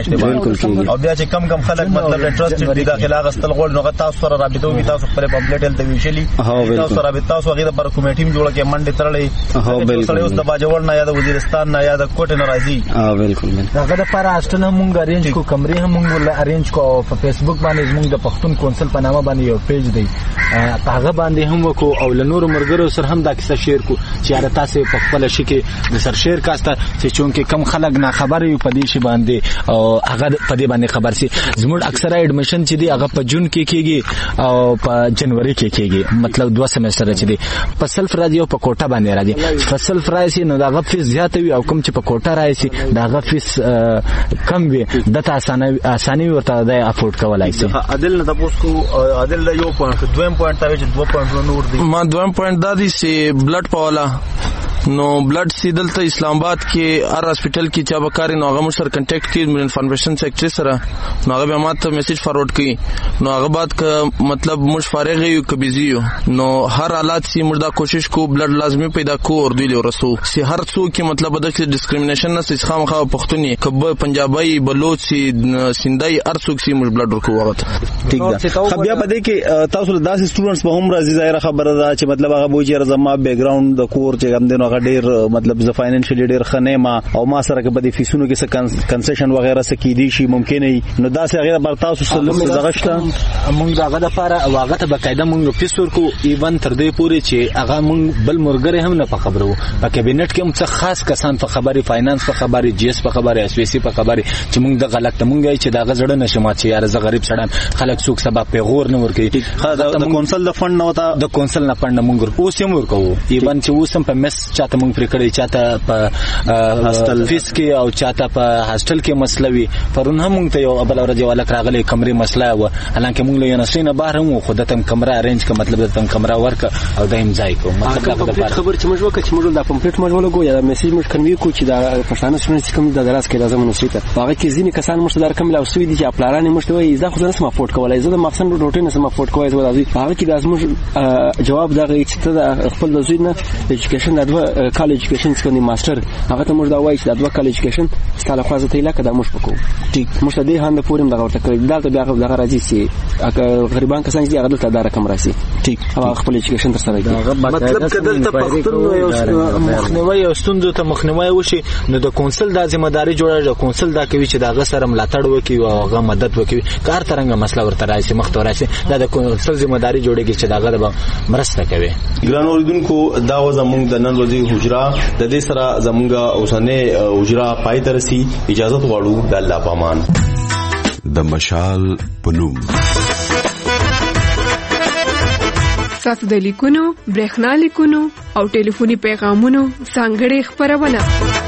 او بیا چې کم خلک مطلب انټرېسټډ دي داخله غستل غوړ نو تاسو سره رابطه وي تاسو خپل پمفلیټ ته ویشلی تاسو سره رابطه تاسو هغه پر کمیټیم جوړه کې منډه ترلې بالکل اوس د باجوړ نه یا د وزیرستان نه یا د کوټ نه راځي
بالکل هغه د پر هاستل هم مونږ ارینج کو کمرې هم مونږ ارینج کو په فیسبوک باندې مونږ د پښتون کونسل په نامه باندې یو پیج دی هغه باندې هم وکړو او له نور مرګرو سره هم دا کیسه شیر کو چې یاره تاسو په خپل شي کې د سر شیر کاسته چې چونکه کم خلک نه خبر یو په دې شی باندې او هغه په دې باندې خبر سي زموږ اکثره اډمیشن چې دی هغه په جون کې کیږي او په جنوري کې کیږي مطلب 2 سیمستر چې دی په سلف راځي او په کوټه باندې راځي په سلف راځي نو دا غفیس زیات وي او کوم چې په کوټه راځي دا غفیس کم وي دته اساني ورته د افورد کولای شي.
عادل نه تاسو کو عادل یو پوینټ دویم پوینټ ته چې 2 پوینټ نور دي
ما دویم پوینټ دا دي چې بلډ پاولا نو بلډ سیدل ته اسلام آباد کې هر هاسپټل کې چا بکاري نو هغه مو سره کنټیکټ کړي مې انفارمیشن سیکټری سره نو هغه به ماته میسج فارورډ کړي نو هغه بعد ک مطلب مش فارغ یو ک بیزی یو نو هر حالات سی مردا کوشش کو بلډ لازمي پیدا کو اور دوی له رسو سی هر څو کې مطلب د ډیسکریمینیشن نه څخه خامخا پښتوني کب پنجابی بلوچ سی سندای هر څوک سی مش بلډ ورکو وخت
ٹھیک ده. خو بیا پدې کې تاسو داسې سټوډنټس په هم راځي ظاهر خبره ده چې مطلب هغه بوجي زما بیک گراوند د کور چې هم دنو هغه ډیر مطلب ز فاینانشلی ډیر خنه ما او ما سره کې بدی فیسونو کې څه کنسیشن وغیرہ څه کې دي شي ممکن نو دا څه غیر بر تاسو سلم زغشته
مونږ هغه د لپاره واغه ته بقاعده مونږ فیس ورکو ایون تر دې پوري چې هغه مونږ بل مرګره هم نه په خبرو په کابینټ کې هم څه خاص کسان په خبري فاینانس په خبري جی اس په خبري اس وی سی په خبري چې مونږ د غلط مونږ چې دا غزړه نشم چې یار ز غریب شړم خلک څوک سبب په غور نه ورکړي
د کونسل د فند نه وتا
د کونسل نه فند مونږ اوس هم ورکو ایون چې اوس هم په مس چاته موږ پرې کړی چاته په هاستل فیس کې او چاته په هاستل کې مسله وي. پرون هم موږ ته یو بل ورځ ولک راغلی کمرې مسله و، حالانکه موږ له یونیورسيټي نه بهر هم خو دته کمره ارینج ک مطلب دته کمره ورک او دایم ځای کو مطلب دا
خبر چې موږ وکړو چې موږ د پمپلیټ موږ ولګو یا میسج موږ کنوي کو چې دا پښتانه سټوډنټس کوم د دراس کې د زمونږ یونیورسيټي هغه کې ځینې کسان موږ دار کوم لا وسوي دي چې خپلانه موږ ته وایي زه خو نه سم افورد کولای، زه د مخسن روټین نه سم افورد کوی، زه هغه کې د موږ جواب دا غي چې ته خپل د زوی نه ایجوکیشن د کالج ایجوکیشن څخه ماستر هغه ته موږ دا وایي چې د دوه کالج ایجوکیشن ستاله خو ځته اله کده موږ پکو ټیک موږ ته دې هند پورم دا ورته کړی دا ته بیا هغه راځي چې غریبان کسان چې هغه دلته دا رقم راسي ټیک هغه خپل ایجوکیشن تر سره کوي.
مطلب کدل ته پښتون مخنیوي او ستوندو ته مخنیوي وشي نو د کونسل د ځمداري جوړه د کونسل دا کوي چې دا غسر ملاتړ وکي او هغه مدد وکي کار ترنګ مسله ورته راځي مخ ته راځي دا د کونسل ځمداري جوړيږي چې دا غره مرسته کوي.
ګران اوریدونکو دا و زموږ د نن ورځې حجره د دې سره زموږ اوسنه حجره پای ته رسي. اجازه غواړو د الله پامان
د مشال پنوم
تاسو د لیکونو برېښنا لیکونو او ټلیفوني پیغامونو څنګه خبرونه